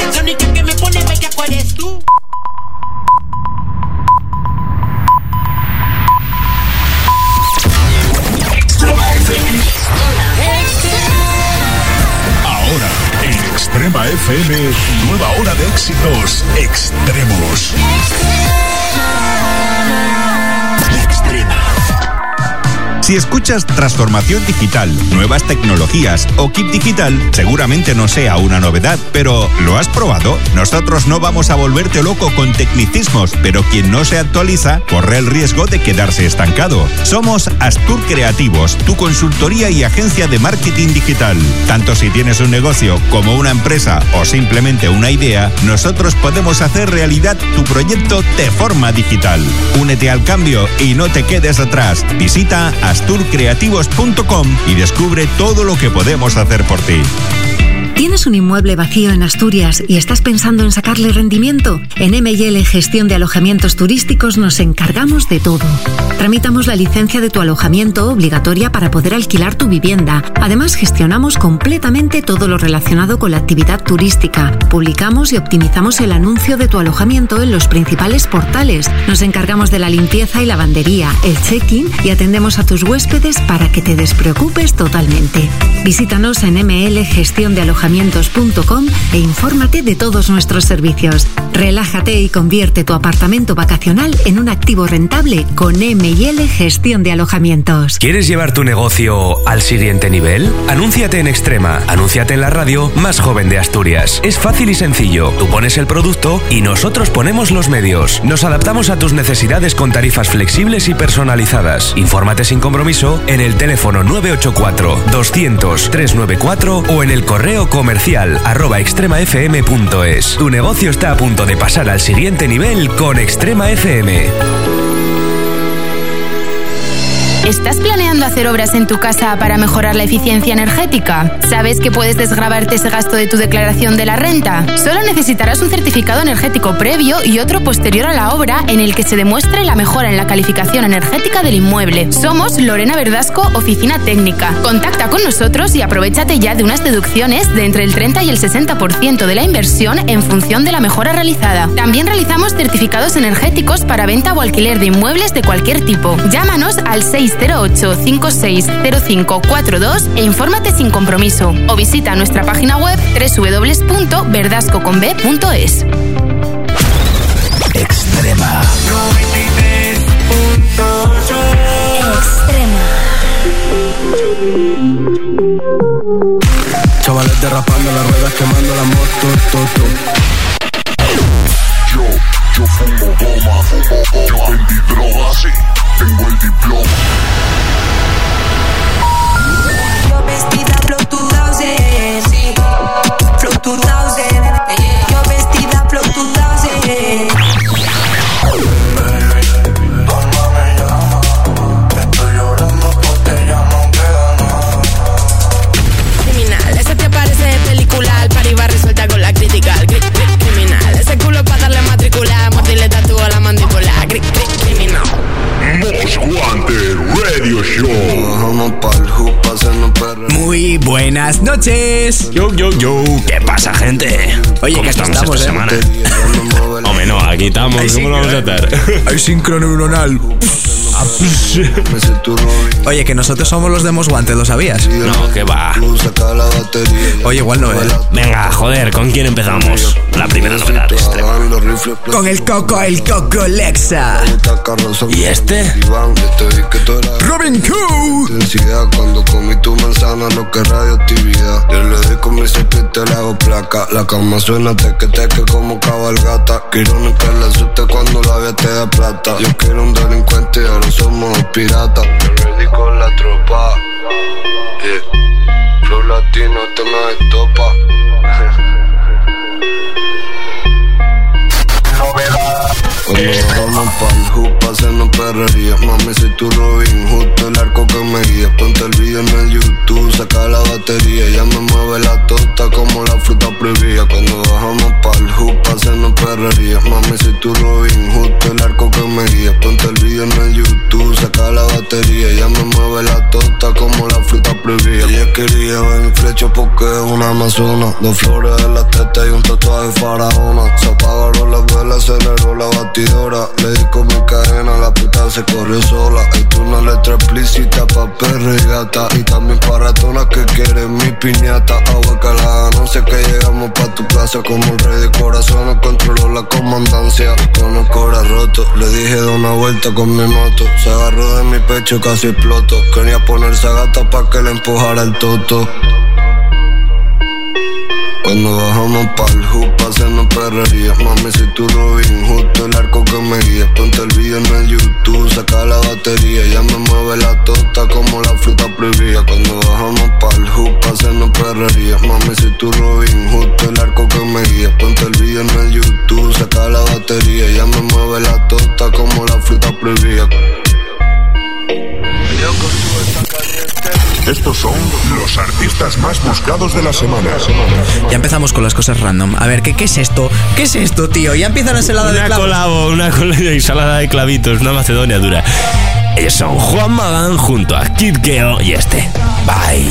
La única que me pone bellaco eres tú. Ahora, en Extrema FM, nueva hora de éxitos extremos. Extrema. Si escuchas transformación digital, nuevas tecnologías o kit digital, seguramente no sea una novedad, pero ¿lo has probado? Nosotros no vamos a volverte loco con tecnicismos, pero quien no se actualiza corre el riesgo de quedarse estancado. Somos Astur Creativos, tu consultoría y agencia de marketing digital. Tanto si tienes un negocio como una empresa o simplemente una idea, nosotros podemos hacer realidad tu proyecto de forma digital. Únete al cambio y no te quedes atrás. Visita asturcreativos.com y descubre todo lo que podemos hacer por ti. ¿Tienes un inmueble vacío en Asturias y estás pensando en sacarle rendimiento? En M&L Gestión de Alojamientos Turísticos nos encargamos de todo. Tramitamos la licencia de tu alojamiento obligatoria para poder alquilar tu vivienda. Además, gestionamos completamente todo lo relacionado con la actividad turística. Publicamos y optimizamos el anuncio de tu alojamiento en los principales portales. Nos encargamos de la limpieza y lavandería, el check-in y atendemos a tus huéspedes para que te despreocupes totalmente. Visítanos en mlgestiondealojamientos.com e infórmate de todos nuestros servicios. Relájate y convierte tu apartamento vacacional en un activo rentable con M&L Gestión de Alojamientos. ¿Quieres llevar tu negocio al siguiente nivel? Anúnciate en Extrema. Anúnciate en la radio más joven de Asturias. Es fácil y sencillo. Tú pones el producto y nosotros ponemos los medios. Nos adaptamos a tus necesidades con tarifas flexibles y personalizadas. Infórmate sin compromiso en el teléfono 984 200 394 o en el correo comercial @extremafm.es. Tu negocio está a punto de pasar al siguiente nivel con Extrema FM. ¿Estás planeando hacer obras en tu casa para mejorar la eficiencia energética? ¿Sabes que puedes desgravarte ese gasto de tu declaración de la renta? Solo necesitarás un certificado energético previo y otro posterior a la obra en el que se demuestre la mejora en la calificación energética del inmueble. Somos Lorena Verdasco, Oficina Técnica. Contacta con nosotros y aprovéchate ya de unas deducciones de entre el 30 y el 60% de la inversión en función de la mejora realizada. También realizamos certificados energéticos para venta o alquiler de inmuebles de cualquier tipo. Llámanos al 608-560542 e infórmate sin compromiso. O visita nuestra página web www.verdascoconb.es. Extrema. Chavales derrapando las ruedas, quemando la moto, Yo fumo goma, yo vendí droga, sí, tengo el diploma. Yo vestida Flow 2000, sí, Flow 2000, yo vestida Flow 2000. estoy llorando porque ya no queda nada. Criminal, ese te parece de película, al par iba resuelta con la crítica. Criminal, ese culo para darle matricular, mordirle tatúo a la mandíbula. Criminal. Most Wanted Radio Show. Muy buenas noches. Yo. ¿Qué pasa, gente? Oye, que estamos esta semana? Hombre, no, aquí estamos. ¿Cómo lo vamos a hacer? Hay sincroneuronal. Oye, que nosotros somos los de Most Wanted, ¿lo sabías? No, que va. Oye, igual no, ¿eh? Venga, joder, ¿con quién empezamos? La primera novedad extrema. Con el Coco Lexa. ¿Y este? Robin Cool. Cuando comí tu manzana, no que radioactividad. Yo le doy con mi cepillo, le hago placa. La cama suena teque como cabalgata. Quiero no que le asuste cuando la vea te da plata. Yo quiero un delincuente y ahora somos piratas. Ready con la tropa. Yeah. Flow latino, esto no es topa. Cuando vamos pa'l hoop, hacernos perrería. Mami, soy tu Robin Hood, el arco que me guía. Ponte el video en el YouTube, saca la batería. Ya me mueve la tota como la fruta prohibida. Cuando bajamos pa'l hoop, hacernos perrería. Mami, soy tu Robin Hood, el arco que me guía. Ponte el video en el YouTube, saca la batería. Ya me mueve la tota como la fruta prohibida. Ella quería ver mi flecha porque es una amazona. Dos flores en la teta y un tatuaje faraona. Se apagaron las velas, aceleró la batidora. Le di con mi cadena, la puta se corrió sola. Esto es una letra explícita pa' perro y gata. Y también para todas que quieren mi piñata. Agua calada, no sé que llegamos pa' tu casa. Como el rey de corazones controló la comandancia. Con el cora roto, le dije da una vuelta con mi moto. Se agarró de mi pecho, casi exploto. Quería ponerse a gata pa' que le empujara el toto. Cuando bajamos pa'l hoop, haciendo perrería. Mami, soy tu Robin, justo el arco que me guía. Ponte el video en el YouTube, saca la batería. Ya me mueve la tota como la fruta prohibida. Cuando bajamos pa'l hoop, haciendo perrería. Mami, soy tu Robin, justo el arco que me guía. Ponte el video en el YouTube, saca la batería. Ya me mueve la tota como la fruta prohibida. Estos son los artistas más buscados de la semana. Ya empezamos con las cosas random. A ver, ¿qué es esto? ¿Qué es esto, tío? Ya empieza la ensalada de clavos. Una ensalada de clavitos, una macedonia dura. Ellos son Juan Magán junto a Kid Geo y este. Bye.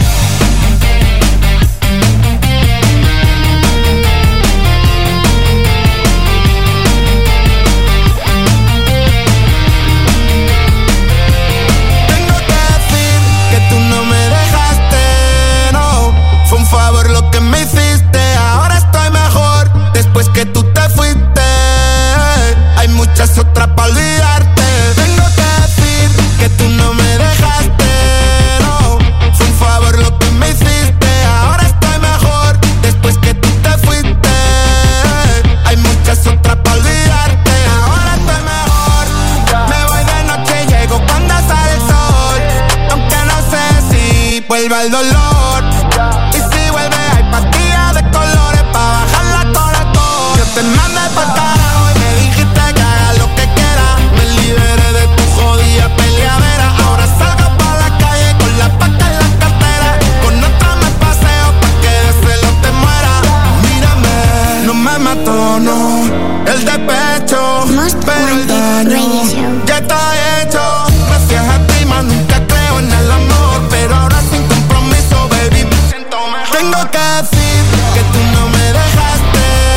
Que tú te fuiste, hay muchas otras para olvidarte. Tengo que decir que tú no me dejaste, no. Fue un favor lo que me hiciste. Ahora estoy mejor, después que tú te fuiste. Hay muchas otras para olvidarte. Ahora estoy mejor, me voy de noche, llego cuando sale el sol. Aunque no sé si vuelve el dolor. Y si vuelve hay pastillas de colores para bajar la cola. Te mandé pa'l carajo y me dijiste que haga lo que quiera. Me liberé de tu jodida peleadera. Ahora salgo pa' la calle con la paca en la cartera. Con otra me paseo pa' que de celo te muera. Mírame, no me mató, no, el despecho, pero el daño ya está hecho. Gracias a ti, más nunca creo en el amor. Pero ahora sin compromiso, baby, me siento mejor. Tengo que decir que tú no me dejaste.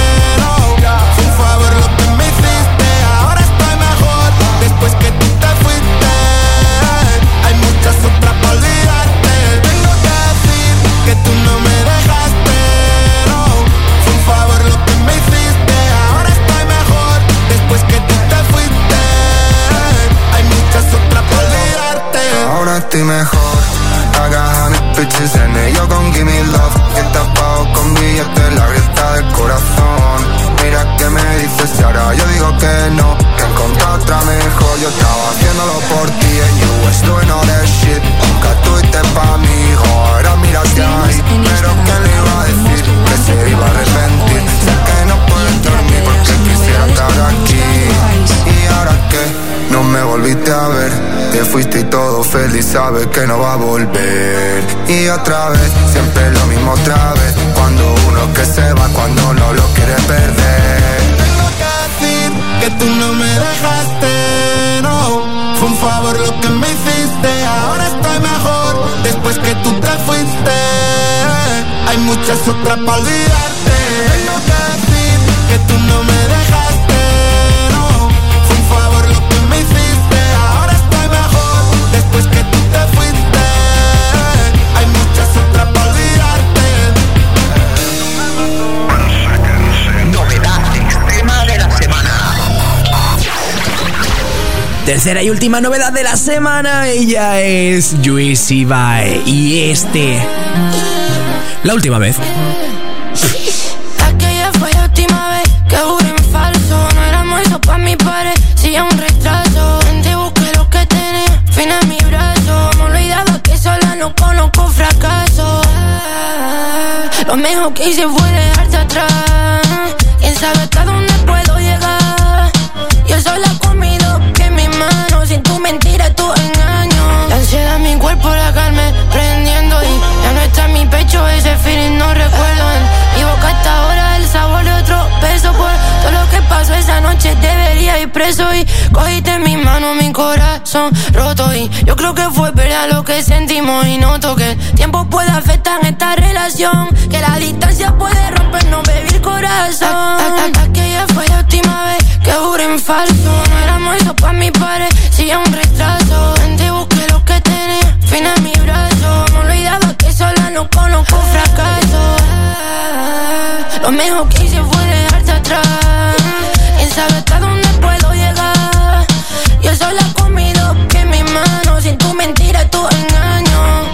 Después que tú te fuiste, hay muchas otras para olvidarte. Tengo que decir que tú no me dejaste, no. Fue un favor lo que me hiciste. Ahora estoy mejor, después que tú te fuiste. Hay muchas otras para olvidarte. Ahora estoy mejor. I got 100 bitches en ello con Gimme Love. Que tapado con billetes en la grieta del corazón. Mira que me dices y ahora yo digo que no. Que encontré otra mejor. Yo estaba haciéndolo por ti and you was doing all that shit. Nunca tuviste pa' mi hijo, ahora mira hacia ahí. Pero ¿qué le iba a decir? Que se iba a arrepentir. Sé que no puedes dormir porque quisiera estar aquí. ¿Y ahora qué? No me volviste a ver. Te fuiste y todo feliz, sabes que no va a volver. Y otra vez, siempre lo mismo otra vez. Cuando uno que se va, cuando no lo quiere perder. Tengo que decir que tú no me dejaste, no. Fue un favor lo que me hiciste. Ahora estoy mejor, después que tú te fuiste. Hay muchas otras para olvidarte. Tengo que decir que tú no me dejaste, no. Fue un favor lo que me hiciste. Ahora estoy mejor, después que tú te fuiste. Hay muchas otras para olvidarte. Novedad extrema de la semana. Tercera y última novedad de la semana. Ella es Juicy Bae. Y la última vez. Aquella fue la última vez que juré en falso. No éramos eso pa' mi pared, si un retraso. Gente busqué lo que tenía, fin en mi brazo. Me olvidaba que sola no conozco fracaso. Lo mejor que hice fue dejarte atrás. Quién sabe hasta dónde puedo llegar. Yo sola comido que en mis manos, sin tu mentira, tu engaño. La ansiedad en mi cuerpo, la carne prendiendo. Y ya no está en mi pecho, ese feeling no recuerdo. En mi boca hasta ahora el sabor de otro beso. Por todo lo que pasó esa noche debería ir preso. Y cogiste en mi mano mi corazón. corazón roto y yo creo que fue verdad lo que sentimos y noto que el tiempo puede afectar en esta relación, que la distancia puede rompernos, baby, el corazón. Aquella fue la última vez que juré en falso, no éramos eso pa' mi parecía un retraso. Vente, busqué lo que tenía, fin en mi brazo, me olvidaba que sola no conozco fracaso. Lo mejor que hice fue dejarte atrás, quién sabe hasta dónde puedo llegar. Yo sola con mi dos pies en mis manos, sin tu mentira, tu engaño.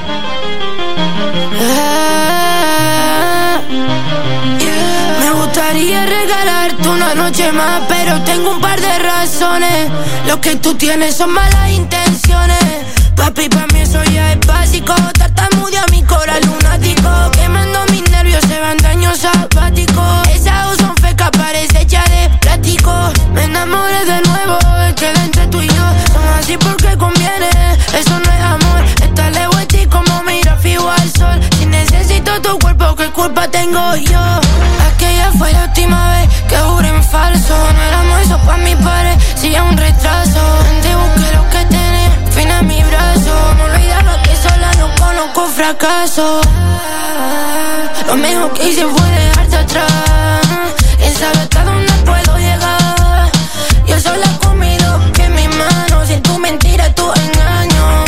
Me gustaría regalarte una noche más, pero tengo un par de razones. Lo que tú tienes son malas intenciones. Papi, pa' mí eso ya es básico. Tartamudea mi corazón lunático, quemando mis nervios, se van daños sabáticos. Esas ojos son fecas, parece hecha de plástico. Me enamoré de nuevo, es que entre tú y yo somos así porque conviene. Eso no es amor, está lejos de ti como mira fijo al sol. Si necesito tu cuerpo, ¿qué culpa tengo yo? Aquella fue la última vez que juré en falso, no éramos eso pa' mi parecía un retraso. Te busqué lo que tenía, fin en mi brazo, me olvidaba que sola no conozco fracaso. Lo mejor que hice fue dejarte atrás, quién sabe hasta dónde puedo llegar. Yo sola con mis dos pies en mis manos, sin tu mentira, tu engaño.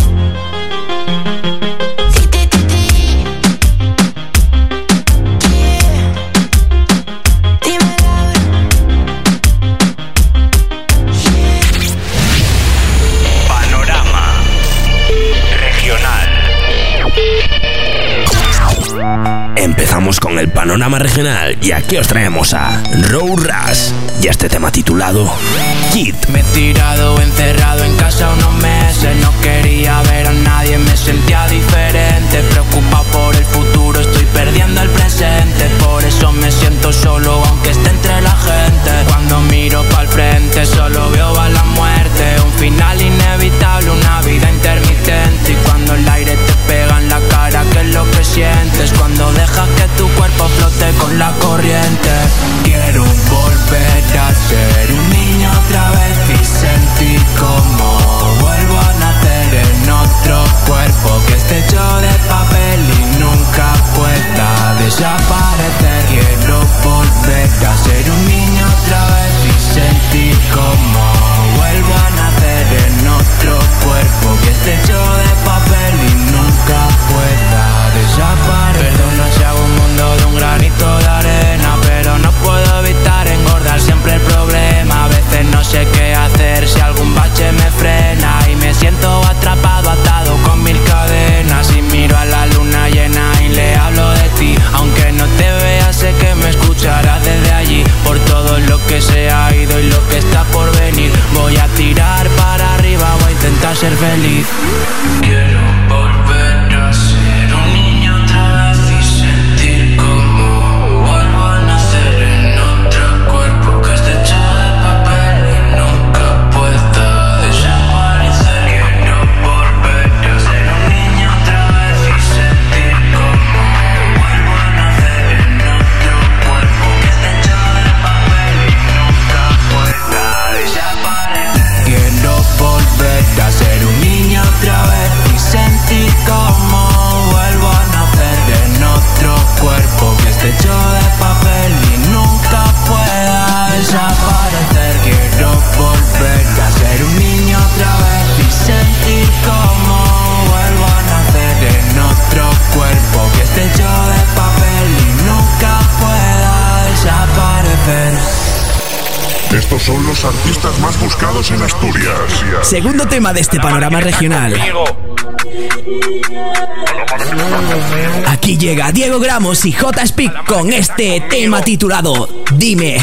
Empezamos con el panorama regional y aquí os traemos a Row Rush y este tema titulado Kid. Me he tirado encerrado en casa unos meses, no quería ver a nadie, me sentía diferente, preocupado por el futuro, estoy perdiendo el presente, por eso me siento solo aunque esté entre la gente. Cuando miro pa'l frente solo veo a la muerte, un final inevitable, una vida intermitente. Y cuando el aire te pega en la cara, ¿qué es lo que sientes? Cuando dejas que tu cuerpo flote con la corriente. Quiero volver a ser un niño otra vez y sentir como vuelvo a nacer en otro cuerpo que esté hecho de papel y nunca pueda desaparecer. Quiero volver a ser un niño otra vez y sentir como vuelvo a nacer en otro cuerpo que esté hecho de papel y nunca pueda desaparecer. Perdona si hago un mundo de un granito de arena, pero no puedo evitar engordar siempre el problema. A veces no sé qué hacer si algún bache me frena y me siento atrapado, atado con 1000 cadenas. Y miro a la luna llena y le hablo de ti, aunque no te vea sé que me escucharás desde allí. Por todo lo que se ha ido y lo que está por venir, voy a tirar para arriba, voy a intentar ser feliz. Quiero volver a ser un niño otra vez y sentir como vuelvo a nacer en otro cuerpo que esté hecho de papel y nunca pueda desaparecer. Quiero volver a ser un niño otra vez y sentir como vuelvo a nacer en otro cuerpo que esté hecho de papel y nunca pueda desaparecer. Quiero volver a ser un niño otra vez y sentir como vuelvo a nacer en otro cuerpo que esté hecho de papel y nunca pueda desaparecer. Quiero volver a ser un niño otra vez y sentir como vuelvo a nacer en otro cuerpo que esté hecho de papel y nunca pueda desaparecer. Estos son los artistas más buscados en Asturias. Segundo tema de este panorama regional. Aquí llega Diego Gramos y J-Speak con este tema titulado Dime.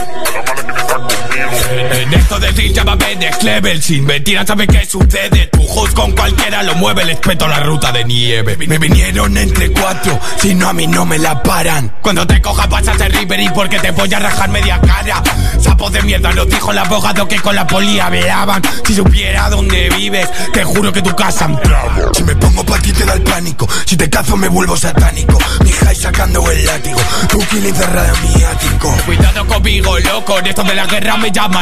En esto de decir llámame next level, sin mentiras sabe qué sucede. Tu host con cualquiera lo mueve, les peto la ruta de nieve. Me vinieron entre 4, si no a mí no me la paran. Cuando te coja pasas el Rivery porque te voy a rajar media cara. Sapos de mierda, los dijo el abogado que con la poli hablaban. Si supiera dónde vives, te juro que tu casa entraba. Si me pongo pa' ti te da el pánico, si te cazo me vuelvo satánico. Mi high sacando el látigo, tu kill encerrada en mi ático. Cuidado conmigo, loco, en esto de la guerra me llaman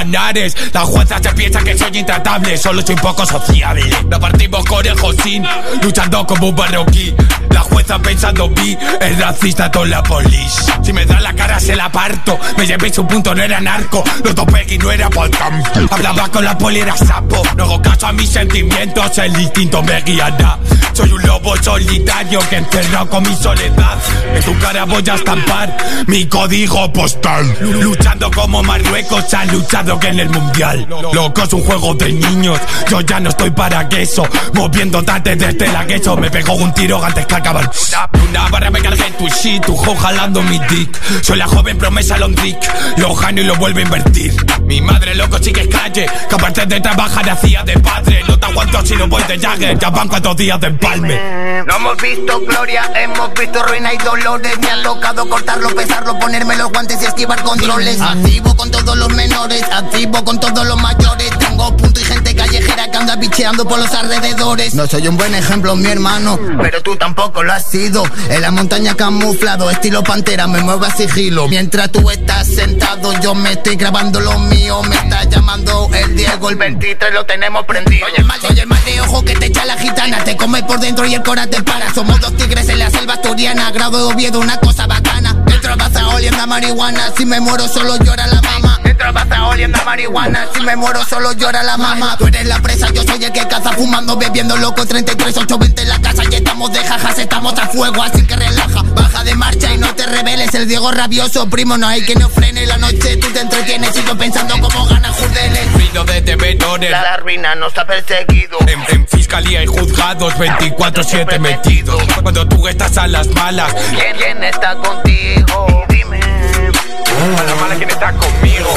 Manzanares. La jueza se piensa que soy intratable, solo soy poco sociable. La partimos con el Josín, luchando como un marroquí. La jueza pensando vi, el racista con la polis. Si me da la cara se la parto, me llevé su punto, no era narco. Lo topé y no era volcán. Hablaba con la poli, era sapo. No hago caso a mis sentimientos, el instinto me guiará. Soy un lobo solitario que encerrado con mi soledad. En tu cara voy a estampar mi código postal. Luchando como Marruecos ha luchado que en el mundial. Loco, es un juego de niños, yo ya no estoy para queso. Moviendo tanto desde la queso, me pegó un tiro antes que acabar. Una barra me cargué tu shit, tu jo jalando mi dick. Soy la joven promesa Londrick, lo gano y lo vuelvo a invertir. Mi madre loco sí que es calle, que aparte de trabajar hacía de padre. No te aguanto si no voy de Jagger, ya van 4 días de empalme. No hemos visto gloria, hemos visto ruina y dolores. Me han locado cortarlo, pesarlo, ponerme los guantes y esquivar controles. Activo con todos los menores, activo con todos los mayores. Tengo punto y gente callejera que anda bicheando por los alrededores. No soy un buen ejemplo, mi hermano, pero tú tampoco lo has sido. En la montaña camuflado, estilo pantera, me muevo a sigilo. Mientras tú estás sentado, yo me estoy grabando lo mío. Me está llamando el Diego, el 23 lo tenemos prendido. Soy el mal de ojo que te echa la gitana, te come por dentro y el cora te para. Somos 2 tigres en la selva asturiana, grado de Oviedo, una cosa bacana. Dentro vas oliendo a marihuana, si me muero solo llora la mama. Dentro vas oliendo a marihuana, si me muero solo llora la mama. Tú eres la presa, yo soy el que caza, fumando, bebiendo loco, 33, 820 en la casa. Y estamos de jajas, estamos a fuego, así que relaja. Baja de marcha y no te rebeles, el Diego rabioso, primo, no hay que nos frene. La noche tú te entretienes, sigo pensando cómo gana Judeles. Ruido de devedores, la ruina nos ha perseguido. En fiscalía y juzgados, 24/7 metido. Cuando tú estás a las malas, ¿quién está contigo? Dime. A la mala, ¿quién está conmigo?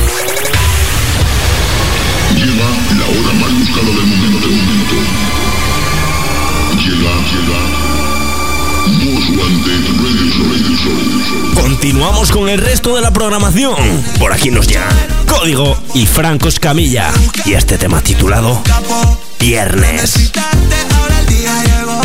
Llega la hora más buscada del momento. Llega Most Wanted Radio Show. Continuamos con el resto de la programación. Por aquí nos llegan Código y Franco Escamilla. Y este tema titulado Viernes. Ahora el día llegó.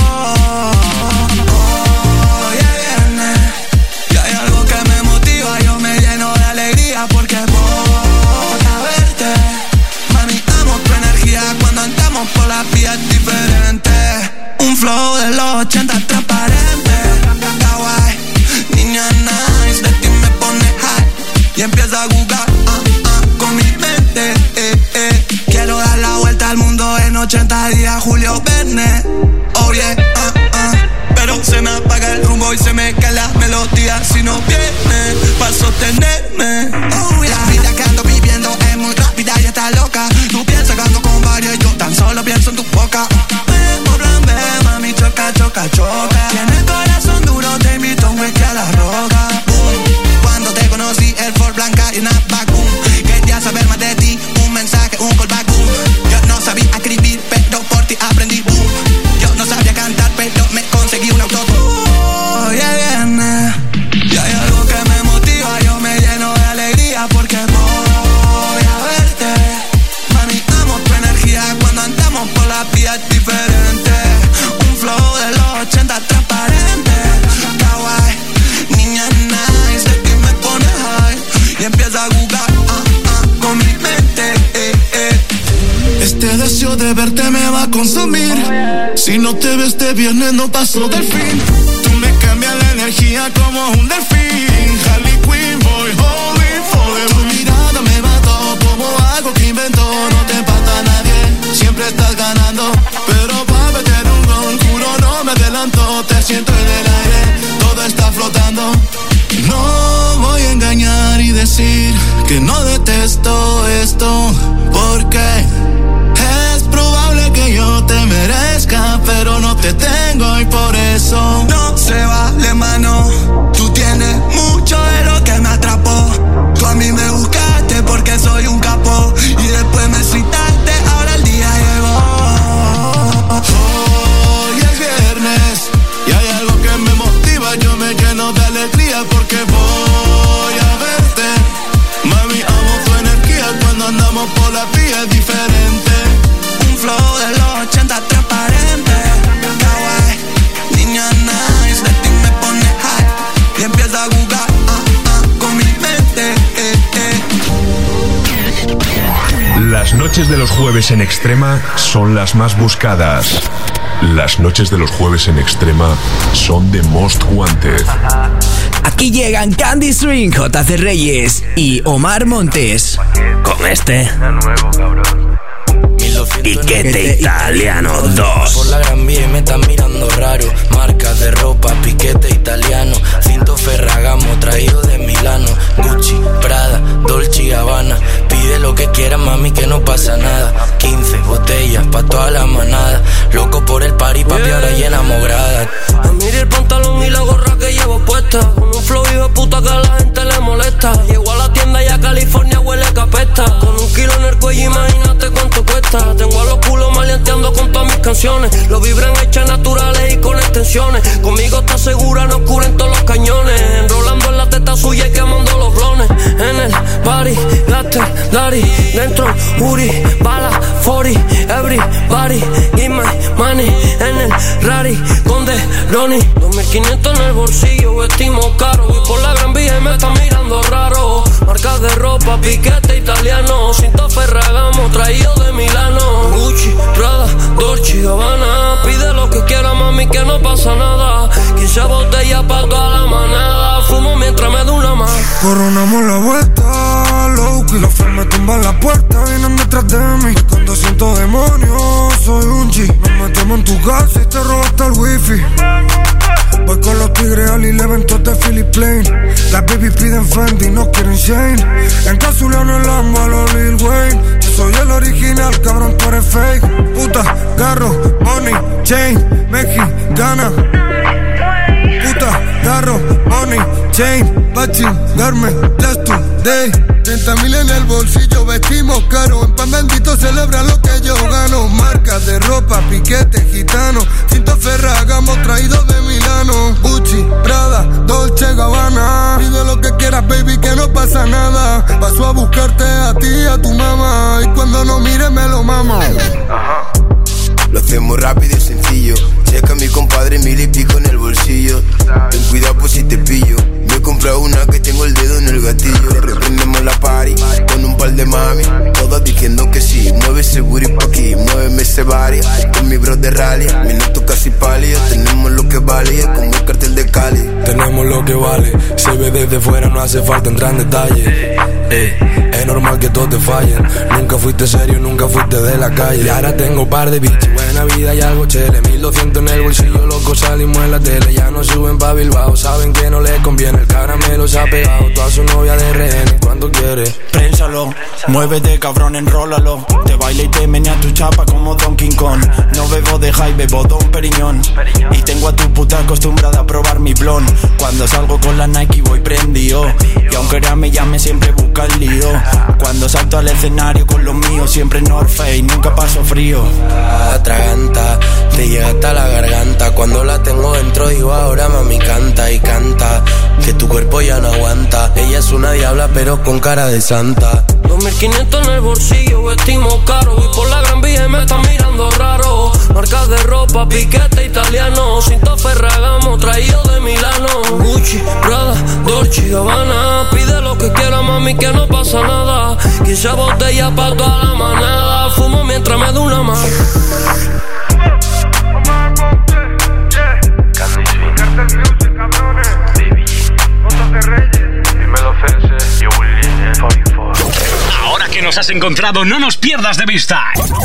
Hoy es viernes. Y hay algo que me motiva. Yo me lleno de alegría porque voy a verte. Mami, amo tu energía. Cuando andamos por la vía es diferente. Un flow de los 80 transparente. Kawaii, niña nice. De ti me pone high. Y empieza a jugar con mi mente. Quiero dar la vuelta al mundo en 80 días, Julio Verne. Oh yeah, pero se me apaga el rumbo y se me cae la melodía si no viene para sostenerme. Oh yeah. La vida que ando viviendo es muy rápida y está loca. Tú piensas que ando con varios y yo tan solo pienso en tu boca. Por plan B, mami, choca, choca, choca. Tiene el corazón duro, te invito a un whisky a la roca. Cuando te conocí, el Ford Blanca y una vacuum. Quería saber más de ti, un mensaje, un callback, boom. Yo no sabía escribir, pero por ti aprendí, boom. Yo no sabía cantar, pero me conseguí un autotune. Hoy es viernes y hay algo que me motiva. Yo me lleno de alegría porque voy a verte. Mami, amo tu energía. Cuando andamos por la vía es diferente. Un flow de los 80 transparente. Kawaii, niña nice. De ti me pone high y empieza a jugar con mi mente. Este deseo de verte me va a consumir. Si no te ves este viernes no paso del fin. Tú me cambias la energía como un delfín. Harley Quinn, boy, holy forever. Tu mirada me mató como algo que inventó. No te empata nadie, siempre estás ganando. Pero pa' meter un gol, juro no me adelanto. Te siento en el aire, todo está flotando. No voy a engañar y decir que no detesto esto, porque es probable que yo te merezca, pero no te tengo y por eso no se vale, mano. Tú tienes mucho de lo que me atrapó. Tú a mí me buscaste porque soy un capo y después me citaste, ahora el día llegó. Hoy es viernes y hay algo que me motiva. Yo me lleno de alegría porque voy a verte. Mami, amo tu energía. Cuando andamos por la vía es diferente. Un flow de los 80 transparente. Kawaii, niña nice. Las noches de los jueves en Extrema son las más buscadas. Las noches de los jueves en Extrema son The Most Wanted. Aquí llegan Candy Swing, JC Reyes y Omar Montes. Con este Piquete Italiano 2. Por la Gran Vía y me están mirando raro. Marcas de ropa, piquete italiano. Cinto Ferragamo, traído de Milano. Gucci, Prada, Dolce y Gabbana. Pide lo que quieras, mami, que no pasa nada. 15 botellas pa' toda la manada. Loco por el party, papi, ahora llenamos grada. Mira el pantalón y la gorra que llevo puesta. Con un flow hijo de puta que a la gente le molesta. Llego a la tienda y a California huele a capesta. Con 1 kilo en el cuello, imagínate cuánto cuesta. Tengo a los culos maleanteando con todas mis canciones. Los vibran hechas naturales y con extensiones. Conmigo está segura, nos cubren todos los cañones. Enrolando en la teta suya y quemando los blones. En el party, latte, daddy. Dentro, Uri, bala, 40. Everybody, give my money. En el rari, conde, Ronnie. 2500 en el bolsillo, vestimos caro. Voy por la Gran Vía y me están mirando raro. Marcas de ropa, piquete italiano. Cinto Ferragamo, traído de Milano. Gucci, Prada, Dolce y Gabbana. Pide lo que quiera, mami, que no pasa nada. 15 botellas pa' toda la manada. Fumo mientras me doy una más. Coronamos la vuelta, low-key. Los fans me tumban la puerta, vienen detrás de mí. Con 200 demonios, soy un G. Nos metemos en tu casa y te robo hasta el wifi. Voy con los tigres al evento de Philip Plain. Las baby piden Fendi, no quieren Shane. Encapsulado en el Lambo a los Lil Wayne. Yo soy el original, cabrón, tú eres fake. Puta, carro, money, chain, mexicana. Puta, carro, money, chain, pa' chingarme, just today. 30,000 en el bolsillo, vestimos caro. En pan bendito celebra lo que yo gano. Marcas de ropa, piquete gitano. Cinto Ferragamo, traído de Milano. Gucci, Prada, Dolce Gabbana. Pide lo que quieras, baby, que no pasa nada. Paso a buscarte a ti y a tu mamá. Y cuando no mires me lo mamo. Lo hacemos rápido y sencillo. Checa a mi compadre 1000 y pico en el bolsillo. Ten cuidado pues si te pillo. Me he comprado una que tengo el dedo en el gatillo. Reprendemos la party con un par de mami. Todas diciendo que sí. Mueve ese booty pa' aquí, muéveme ese body. Con mi bro de rally, minutos casi pálidos. Tenemos lo que vale, como el cartel de Cali. Tenemos lo que vale, se ve desde fuera, no hace falta entrar en detalle. Es normal que todos te fallen. Nunca fuiste serio, nunca fuiste de la calle. Y ahora tengo par de bichos, buena vida y algo chele. 1200 en el bolsillo, loco, salimos en la tele. Ya no suben pa' Bilbao, saben que no les conviene. El caramelo se ha pegado, toda su novia de RN. ¿Cuánto quiere? Prénsalo, muévete cabrón, enrólalo. Te baila y te menea tu chapa como Don King Kong. No bebo de high, bebo Don Periñón. Y tengo a tu puta acostumbrada a probar mi blon. Cuando salgo con la Nike voy prendido. Y aunque ahora me llame siempre busca el lío. Cuando salto al escenario con los míos siempre North Face, nunca paso frío. Atraganta, te llega hasta la garganta. Cuando la tengo dentro digo ahora mami canta y canta. Que tu cuerpo ya no aguanta. Ella es una diabla pero con cara de santa. 2500 en el bolsillo, vestimos caro. Voy por la Gran Vía y me están mirando raro. Marcas de ropa, piquete italiano. Cinto Ferragamo, traído de Milano. Gucci, Prada, Dolce y Gabbana. Pide lo que quiera, mami, que no pasa nada. 15 botellas pa' toda la manada. Fumo mientras me doy una más. Ahora que nos has encontrado, no nos pierdas de vista.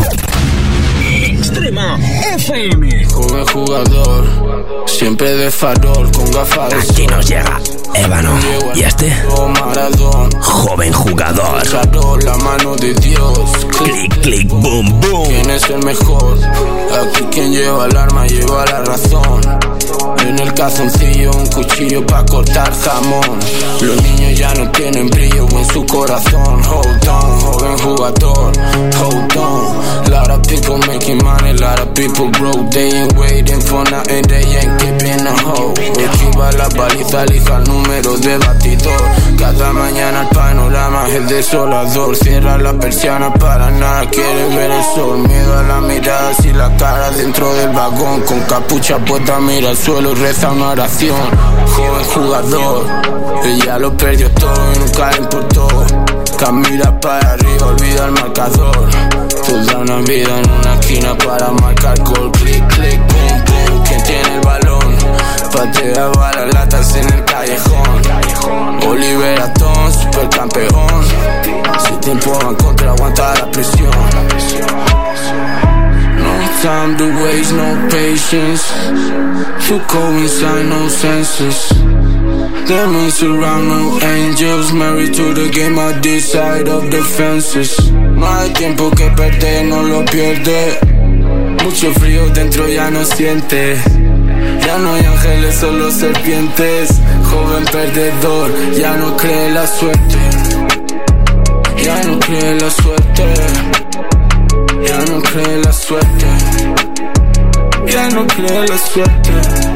Extrema FM. Joven jugador, siempre de farol, con gafas de sol. Aquí nos llega Ébano. ¿Y este? Joven jugador. La mano de Dios. Clic, clic, boom, boom. ¿Quién es el mejor? Aquí quien lleva el arma lleva la razón. En el calzoncillo un cuchillo pa' cortar jamón. Los niños ya no tienen brillo en su corazón. Hold on, joven jugador. Hold on. Lot of people making money, lot of people broke. They ain't waiting for nothing, they ain't keeping a hoe. Esquiva la paliza, elija el número de batidor. Cada mañana el panorama es desolador. Cierra la persiana, para nada quiere ver el sol. Miedo a la mirada, si la cara dentro del vagón. Con capucha puesta mira al suelo y reza una oración. Joven jugador, ella lo perdió todo y nunca le importó. Nunca mira para arriba, olvida el marcador. Toda una vida en una esquina para marcar gol. Click, click, boom, boom. ¿Quién tiene el balón? Pateaba las latas en el callejón. Oliver Atom, supercampeón. Si te empujan contra, aguanta la presión. No time to waste, no patience. You go inside, no senses. Demons around, no angels. Married to the game on this side of the fences. No hay tiempo que perder, no lo pierde. Mucho frío dentro, ya no siente. Ya no hay ángeles, solo serpientes. Joven perdedor, ya no cree la suerte. Ya no cree la suerte. Ya no cree la suerte. Ya no cree la suerte.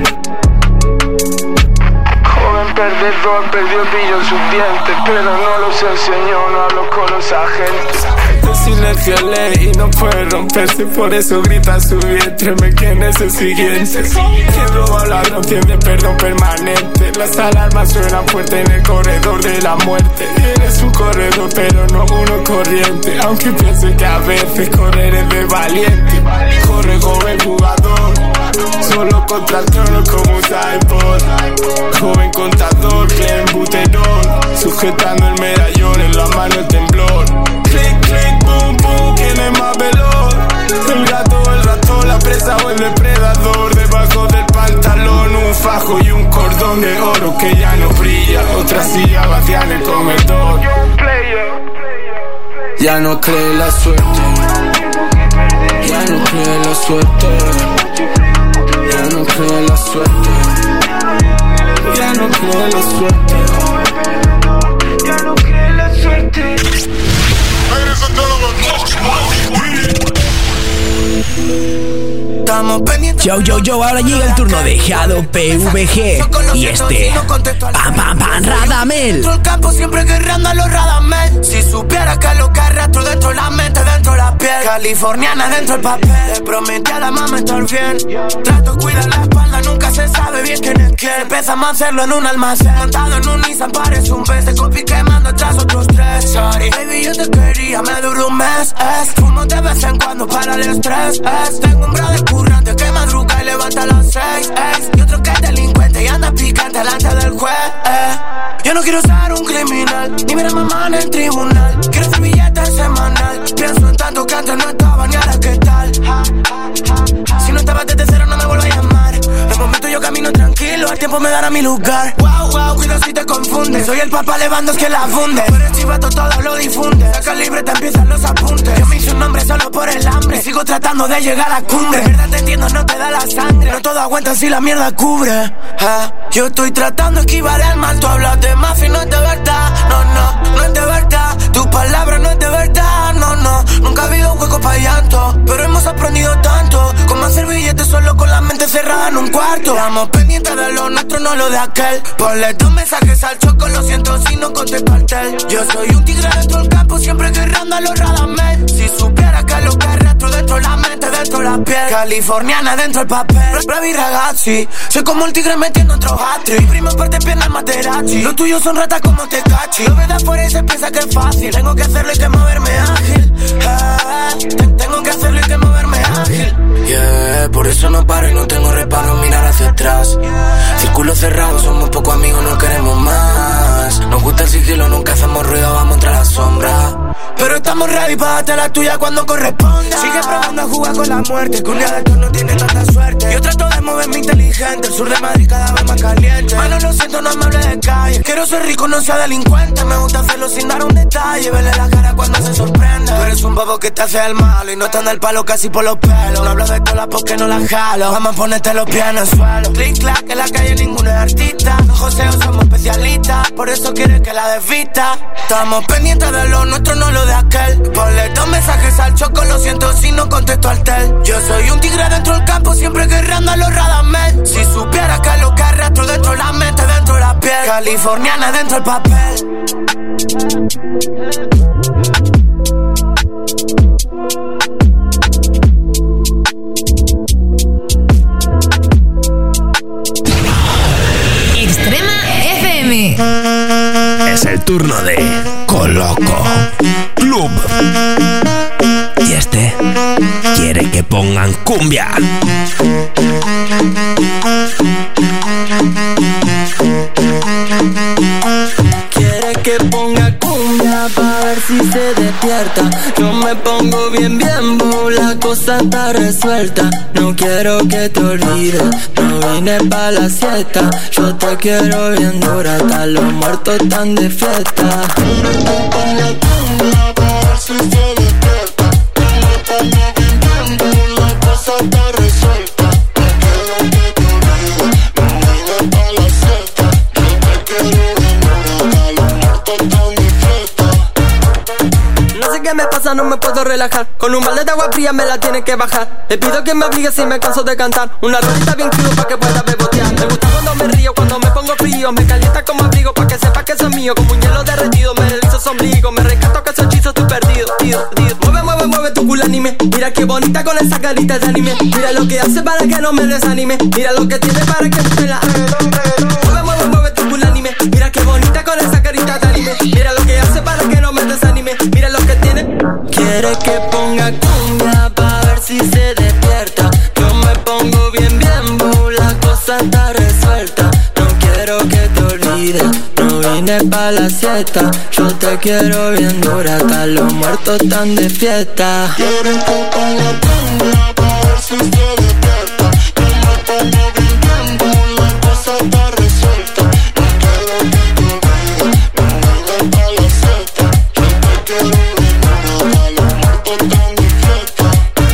Joven perdedor, perdió el brillo en sus dientes, pero no los enseñó, no habló con los agentes. El silencio es ley y no puede romperse, por eso grita su vientre, me quien es el siguiente. Quien roba la ladrón de perdón permanente. Las alarmas suenan fuerte en el corredor de la muerte. Eres un corredor pero no uno corriente, aunque piense que a veces correr es de valiente. Corre joven jugador, solo contra el trono como un iPod. Joven contador, Clem Buterón, sujetando el medallón, en la mano el temblor. Click, click, boom, boom, ¿quién es más veloz? El gato o el ratón, la presa o el depredador. Debajo del pantalón un fajo y un cordón de oro que ya no brilla. Otra silla vacía en el comedor. Ya no cree la suerte. Ya no cree la suerte. Ya no cree la suerte. Ya no cree la suerte. Ya no cree la suerte. Yo, ahora llega el turno de Jado PVG y este Pam Radamel. Dentro del campo siempre guerreando a los Radamel. Si supiera que lo que arrastro dentro de la mente, dentro de la piel. Californiana dentro del papel. Le prometí a la mamá estar bien. Trato cuidar la espalda, nunca se sabe bien quién es quién. Empezamos a hacerlo en un almacén. Montado en un Nissan parece un pez. De copy quemando atrás otros tres. Sorry, baby, yo te quería, me duró un mes. Fumo de vez en cuando para el estrés. Tengo un brother currante que madruga y levanta a las 6. Y otro que es delincuente y anda picante delante del juez. Yo no quiero ser un criminal, ni ver a mamá en el tribunal. Quiero hacer billetes semanal. Pienso en tanto que antes no estaba, ni ahora qué tal. Si no estaba desde cero no me vuelvo a llamar. De momento yo camino tranquilo, el tiempo me dará mi lugar. Wow, cuidado si te confundes. Soy el papá Levandos que la funde. Tú eres chivato, todo lo difunde. Saca libre, te empiezan los apuntes. Yo me hice un nombre solo por el hambre. Sigo tratando de llegar a la cumbre. De verdad te entiendo, no te da la sangre. No todo aguanta si la mierda cubre. Yo estoy tratando de esquivar el mal. Tú hablas de mafia y no es de verdad. No es de verdad. Tu palabra no es de verdad. No, nunca ha habido un hueco para llanto. Pero hemos aprendido tanto. Como hacer billetes solo con la mente cerrada en un cuarto. Estamos pendientes de lo nuestro, no lo de aquel. Ponle 2 mensajes al choco, lo siento si no contesto al tel. Yo soy un tigre dentro del campo, siempre guerreando a los Radamel. Si supiera que lo que arrastro dentro de la mente, dentro de la piel. Californiana dentro del papel. Bravi ragazzi, soy como un tigre metiendo otro hat-trick. Mi primo parte pierna Materazzi. Los tuyos son ratas como Tecachi. Lo ves de afuera y se piensa que es fácil. Tengo que hacerlo y que moverme ágil. Tengo que hacerlo y que moverme ágil. Yeah, por eso no paro y no tengo reparo en mirar hacia atrás. Círculo cerrado, somos pocos amigos, no queremos más. Nos gusta el sigilo, nunca hacemos ruido, vamos tras la sombra. Pero estamos ready para darte la tuya cuando corresponda. Sigue probando a jugar con la muerte, que un día de estos no tiene tanta suerte. Yo trato de moverme inteligente, el sur de Madrid cada vez más caliente. Mano, lo siento, no me hable de calle. Quiero ser rico, no sea delincuente. Me gusta hacerlo sin dar un detalle, verle la cara cuando se sorprende. Tú eres un bobo que te hace el malo y no te anda el palo casi por los pelos. No hablo de cola porque no la jalo, vamos a ponerte los pies en el suelo. Click, clack, en la calle ninguno es artista. Joseo somos especialistas, por eso quieres que la desvista. Estamos pendientes de lo nuestro, no lo de aquel. Ponle 2 mensajes al choco, lo siento si no contesto al tel. Yo soy un tigre dentro del campo, siempre guerreando a los Radamel. Si supiera que lo que arrastro dentro de la mente, dentro de la piel. Californiana dentro del papel. Extrema FM. Es el turno de Loco Club. Y este quiere que pongan cumbia. Quiere que ponga cumbia pa' ver si se despierta. Yo me pongo bien, la cosa está resuelta. No quiero que te olvides, no vine pa' la siesta. Yo te quiero bien dura, hasta los muertos están de fiesta. Quiere que ponga cumbia pa' ver si se despierta. Yo me pongo bien, la cosa está resuelta. No quiero que te olvides, no vine pa' la siesta. Yo te quiero bien dura, hasta los muertos están de fiesta. No sé qué me pasa, no me puedo relajar. Con un balde de agua fría me la tiene que bajar. Le pido que me obligue si me canso de cantar. Una rolita bien cruda pa' que pueda bebotear. Me gusta cuando me río, cuando me pongo frío. Me calienta como abrigo pa' que sepa que soy mío. Como un hielo derretido, me deslizo su ombligo. Me rescato que soy hechizo, estoy perdido. Mueve tu culo anime. Mira qué bonita con esa carita de anime. Mira lo que hace para que no me desanime. Mira lo que tiene para que me la... Mueve tu culo anime. Mira qué bonita con esa carita de anime. Mira lo que hace para que no me desanime. Mira lo que tiene. Quiere que ponga cumbia pa' ver si se despierta. Yo me pongo bien, la cosa está resuelta. No quiero que te olvides, no vine pa' la siesta. Yo te quiero bien dura, hasta los muertos están de fiesta. Quiere que ponga cumbia pa' ver si se despierta. Yo me pongo bien, la cosa está resuelta. No quiero que te olvides, no vine pa' la siesta. Yo te quiero bien dura, hasta los muertos están de fiesta.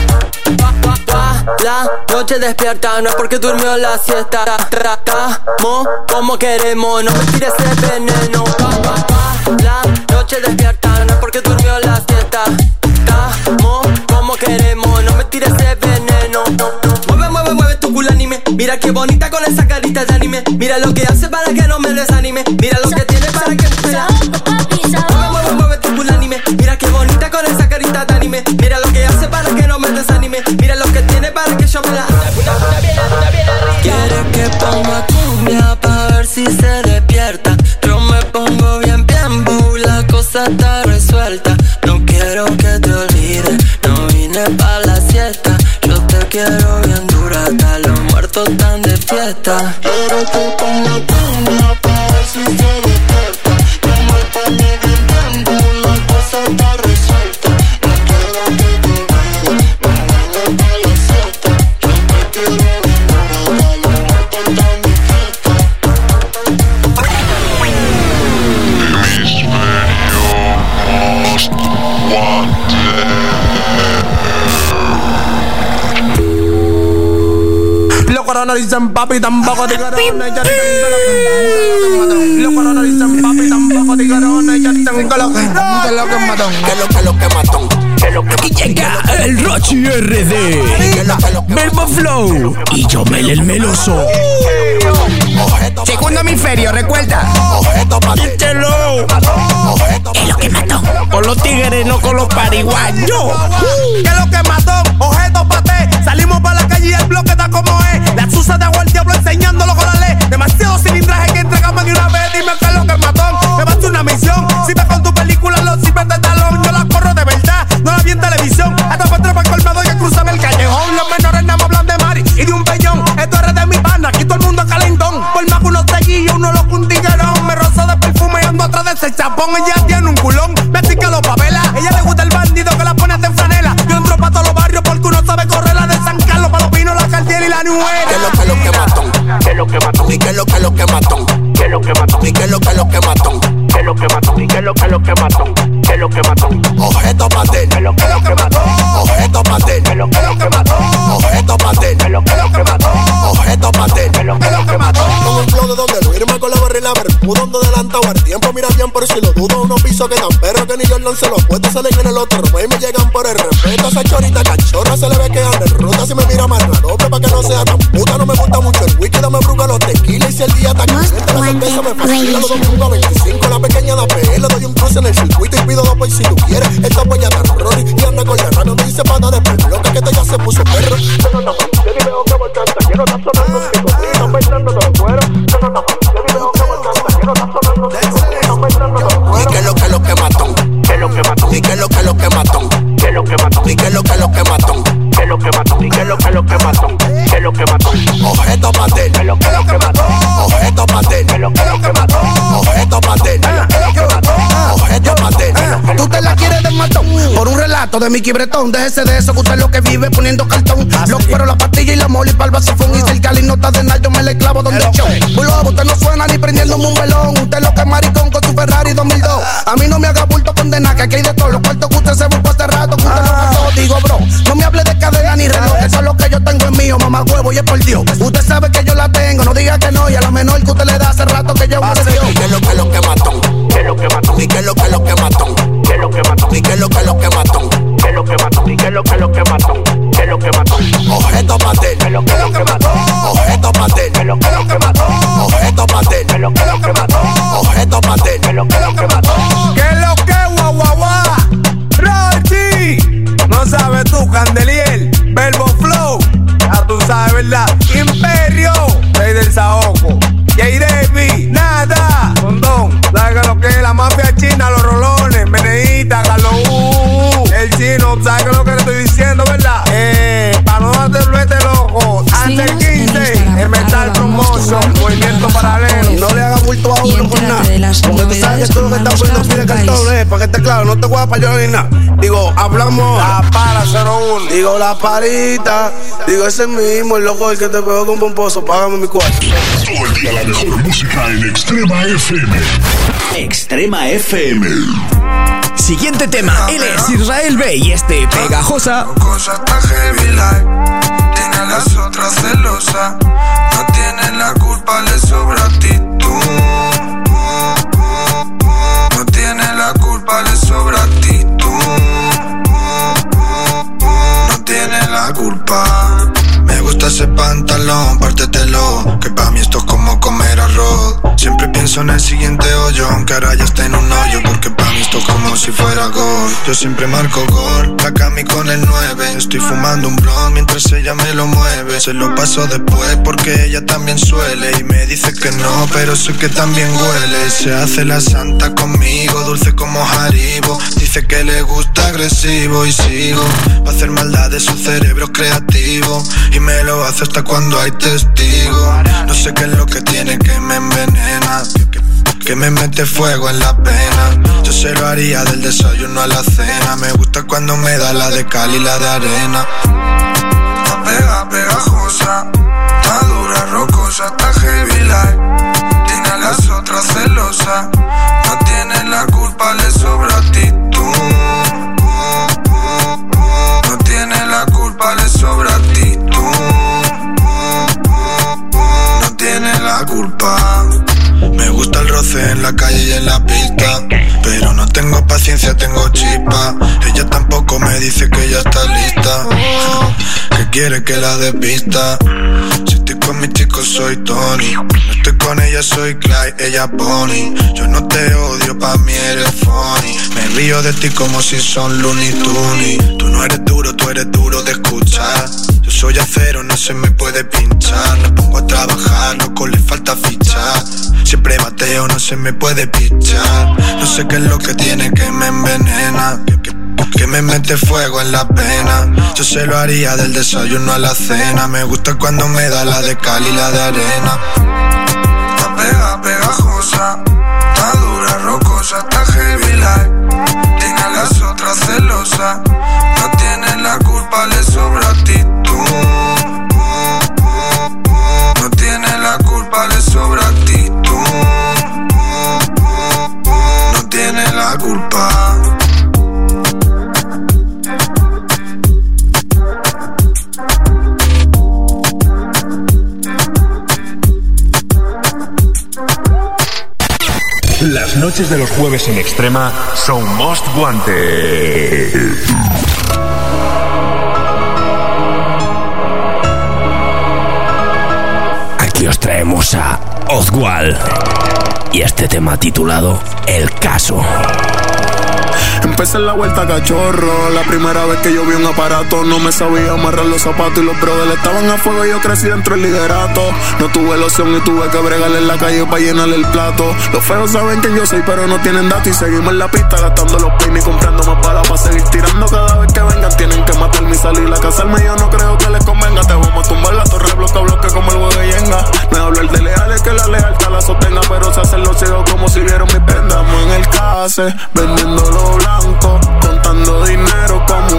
La noche despierta, no es porque durmió la siesta. Tratamos como queremos, no me tires de veneno. La noche despierta, no es porque durmió la siesta. Tratamos como queremos, no me tires de veneno. Mueve tu culo anime. Mira qué bonita con esa carita de anime. Mira lo que hace para que no me desanime. Mira lo que tiene para que me la... Mueve tu culo anime. Mira qué bonita con esa carita de anime. Mira lo que hace para que no me desanime. Mira lo que tiene para que yo me la... Quiere que ponga cumbia pa' ver si se despierta. Yo me pongo bien, la cosa está resuelta. No quiero que te olvides, no vine pa' la siesta. Yo te quiero bien dura, hasta los muertos están de fiesta. Quiere que ponga cumbia pa' ver si se despierta. Yo me pongo bien, la cosa está resuelta. No quiero que te olvides, no vine pa' la siesta. Yo te quiero bien dura, hasta los muertos están de fiesta. Los coronas dicen papi, tampoco te corona. Los coronas dicen papi, tampoco te corona. Ya tengo lo que matón. Aquí llega el Rochi RD, Verbo Flow y Yomel el Meloso. Segundo hemisferio, recuerda. Díselo. Es lo que mató. Con los tigres, no con los pariguayos. ¿Qué es lo que mató? Objeto paté. Salimos para la calle y el bloque está como es. La susa de agua el diablo enseñándolo con la ley. Demasiado cilindraje que entregamos de una vez. Dime qué es lo que mató. Me vas a una misión. Si ves con tu película los ciber de talón. Yo la corro de verdad, no la vi en televisión. Hasta para atrás para el colmado y a cruzar el callejón. Los menores nada más hablan de Mari y de un peñón. Esto es de mi pana, aquí todo el mundo es calentón. Por más que uno seguillo, uno lo un tiguerón. Me rozo de perfume y ando atrás de ese chapón. Ella tiene un culón, me astica los papelas. Ella le gusta el bandido que la pone hasta en franela. Yo entro pa' todos los barrios porque uno sabe correr la de San Carlos, pa' los Pinos, la Cartier y la Nuera. ¿Qué es lo que matón? ¿Qué es lo que matón? ¿Y qué es lo que matón? ¿Qué es lo que matón? ¿Y qué es lo que matón? ¿Qué es lo que matón? ¿Y qué es lo que matón? ¿Qué es lo que matón? Objeto patel. ¿Qué es lo que matón? Objeto patel. ¿Qué es lo que matón? Objeto patel. ¿Qué es lo que matón? Objeto patel. ¿Qué es lo que matón? Con un flow de donde lo irme con la barra y la bermuda, ando adelantado al tiempo, mira bien por si lo dudo. Unos pisos que tan perros que ni Jordan se los puestos salen en el otro y me llegan por el respeto. Esa chorita cachorra se le ve que anda en ruta. Si me mira más la doble pa' que no sea tan puta. No me gusta mucho el whisky, dame bruga los tequilas. Y si el día está caliente, la cerveza me fascina. Los domingos a 25, la pequeña da PL. Le doy un cruce en el circuito y pido dos por si tú quieres. Esta polla tan Rory y anda con la rana. No dice pata de perloca que esta ya se puso perro. Yo ni veo que voy canta, lleno está sonando en mi cocina, bailando todo el cuero. Yo ni veo que voy canta, lleno está sonando en mi cocina, bailando todo el cuero. ¿Y qué es lo que mató? Esto de Mickey Bretón, déjese de eso, que usted es lo que vive poniendo cartón. Los cueros, la pastilla y la moli para el vasifón. Y si el cali no está de nada, yo me le clavo donde el show. Bulobo, usted no suena ni prendiéndome un velón. Usted lo que es maricón con su Ferrari 2002. A mí no me haga bulto condena, que aquí hay de todo. Los cuartos que usted se buscó hace rato, que usted lo pasó. Digo, bro, no me hable de cadena ni reloj. Eso es lo que yo tengo en mío, mamá huevo, y es por Dios. Usted sabe que yo la tengo, no diga que no. Y a lo menor que usted le da hace rato que yo me dio. ¿Qué es lo que matón? ¿Qué es lo que matón? ¿Y qué es lo que matón? ¿Qué es lo que matón? ¿Y qué es lo que matón? ¿Qué es lo que matón? ¿Y qué es lo que matón? ¿Qué es lo que matón? Objeto patel. ¿Qué es lo que matón? Objeto patel. ¿Qué es lo que matón? Objeto patel. ¿Qué es lo que matón? Objeto patel. ¿Qué es lo que matón? ¿Qué es lo que guau guau guau? Rochi, no sabes tú, Candeliel, Verbo Flow, ya tú sabes, ¿verdad? Imperio, Rey del Saoco, J-Devi, nada, Condón, ¿sabes lo que es la mafia china? Los rolones, Meneita, Carlos el chino, ¿sabes qué es lo que le estoy diciendo, verdad? Para no darte flete loco, antes 15, el Metal Promotion, movimiento paralelo. No le hagas bulto a uno con nada, porque tú sabes que todo lo que está poniendo pide cartón, para que esté claro, no te voy a payar ni nada. Digo, hablamos. La para 01. Digo, la parita. Digo, ese mismo, el loco el que te pegó con pomposo, págame mi cuarto. Todo el día la mejor música en Extrema FM. Extrema FM. Siguiente tema, él es Israel B y este Pegajosa. Cosa está heavy like. Tiene las otras celosas. No tienen la culpa, le sobra actitud. No tiene la culpa, le sobra actitud. No tiene la culpa. Me gusta ese pantalón, pártetelo, que pa' mí esto es como comer arroz. Siempre pienso en el siguiente hoyo, aunque ahora ya está en un hoyo, porque pa' mí esto es como si fuera gol. Yo siempre marco gol, la Cami con el 9. Estoy fumando un blond mientras ella me lo mueve. Se lo paso después porque ella también suele. Y me dice que no, pero sé que también huele. Se hace la santa conmigo, dulce como Haribo. Dice que le gusta agresivo y sigo. Pa' hacer maldades su cerebro es creativo. Y me lo hace hasta cuando hay testigos. No sé qué es lo que tiene que me envenena, que me mete fuego en la pena. Yo se lo haría del desayuno a la cena. Me gusta cuando me da la de cal y la de arena. Está pegajosa, está dura, rocosa, está heavy like. Tiene las otras celosas. No tiene la culpa, le sobra actitud. No tiene la culpa, le sobra actitud. No tiene la culpa. Me gusta el roce en la calle y en la pista, pero no tengo paciencia, tengo chispa. Ella tampoco me dice que ya está lista, que quiere que la despista. Si estoy con mis chicos soy Tony, no estoy con ella soy Clyde, ella Bonnie. Yo no te odio, pa' mí eres funny. Me río de ti como si son Looney Tunes. Tú no eres duro, tú eres duro de escuchar. Yo soy acero, no se me puede pinchar. Me pongo a trabajar, loco, le falta fichar. Siempre bateo, no se me puede pichar. No sé qué es lo que tiene que me envenena, que me mete fuego en la pena. Yo se lo haría del desayuno a la cena. Me gusta cuando me da la de cal y la de arena. Está pegajosa, está dura, rocosa, está heavy like. Tiene las otras celosas. No tiene la culpa, le sobra actitud. No tiene la culpa, le sobra actitud. No tiene la culpa. Las noches de los jueves en Extrema son Most Wanted. Aquí os traemos a Ozgual y este tema titulado El Caso. Empecé en la vuelta cachorro. La primera vez que yo vi un aparato, no me sabía amarrar los zapatos y los brothers estaban a fuego y yo crecí dentro del liderato. No tuve loción y tuve que bregarle en la calle para llenarle el plato. Los feos saben que yo soy pero no tienen datos y seguimos en la pista gastando los peines y comprando más balas para seguir tirando cada vez que vengan. Tienen que matarme y salir a casarme, yo no creo que les convenga. Te vamos a tumbar la torre bloque a bloque como el huevo de Yenga. No es hablar de leales que la lealtad la sostenga, pero se hacen los ciegos como si vieron mi prenda. Estamos en el case, vendiendo lo blanco, contando dinero como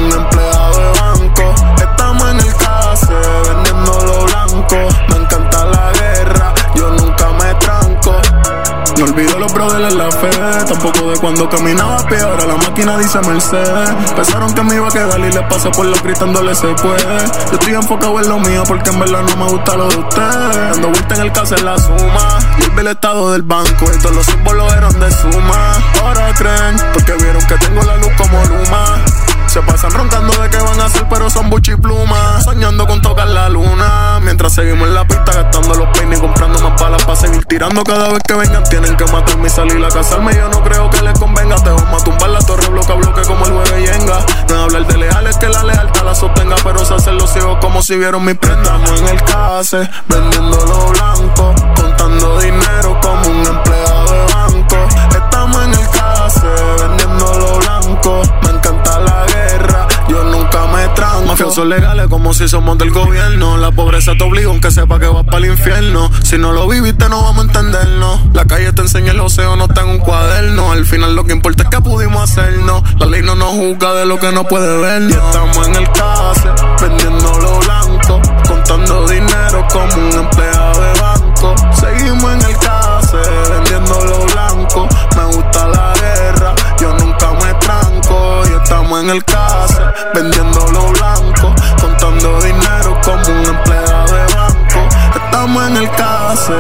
de él es la fe. Tampoco de cuando caminaba a pie, ahora la máquina dice Mercedes. Pensaron que me iba a quedar y les pasé por lo gritándole se puede. Yo estoy enfocado en lo mío porque en verdad no me gusta lo de ustedes. Ando vuelta en el caso en la suma y el estado del banco y todos los símbolos eran de suma. Ahora creen porque vieron que tengo la luz como Luma. Se pasan roncando de qué van a hacer, pero son buchiplumas. Soñando con tocar la luna. Mientras seguimos en la pista gastando los peines y comprando más balas para seguir tirando cada vez que vengan. Tienen que matarme y salir a casarme. Yo no creo que les convenga. Te vamos a tumbar la torre bloque a bloque como el juegue Yenga. No es hablar de leales que la lealtad la sostenga, pero se hacen los ciegos como si vieron mi prenda. Estamos en el case, vendiendo lo blanco, contando dinero como un empleado de banco. Estamos en el case, vendiendo lo blanco. Me encanta la guerra, yo nunca me tranco. Mafiosos legales como si somos del gobierno. La pobreza te obliga aunque sepa que vas para el infierno. Si no lo viviste no vamos a entendernos. La calle te enseña el océano, no está en un cuaderno. Al final lo que importa es que pudimos hacernos. La ley no nos juzga de lo que no puede ver. Y estamos en el case, vendiendo lo blanco, contando dinero como un empleado de banco. Seguimos en el case, vendiendo lo blanco. Me gusta la guerra, yo nunca me tranco. Y estamos en el case, vendiendo lo blanco, contando dinero como un empleado de banco. Estamos en el case,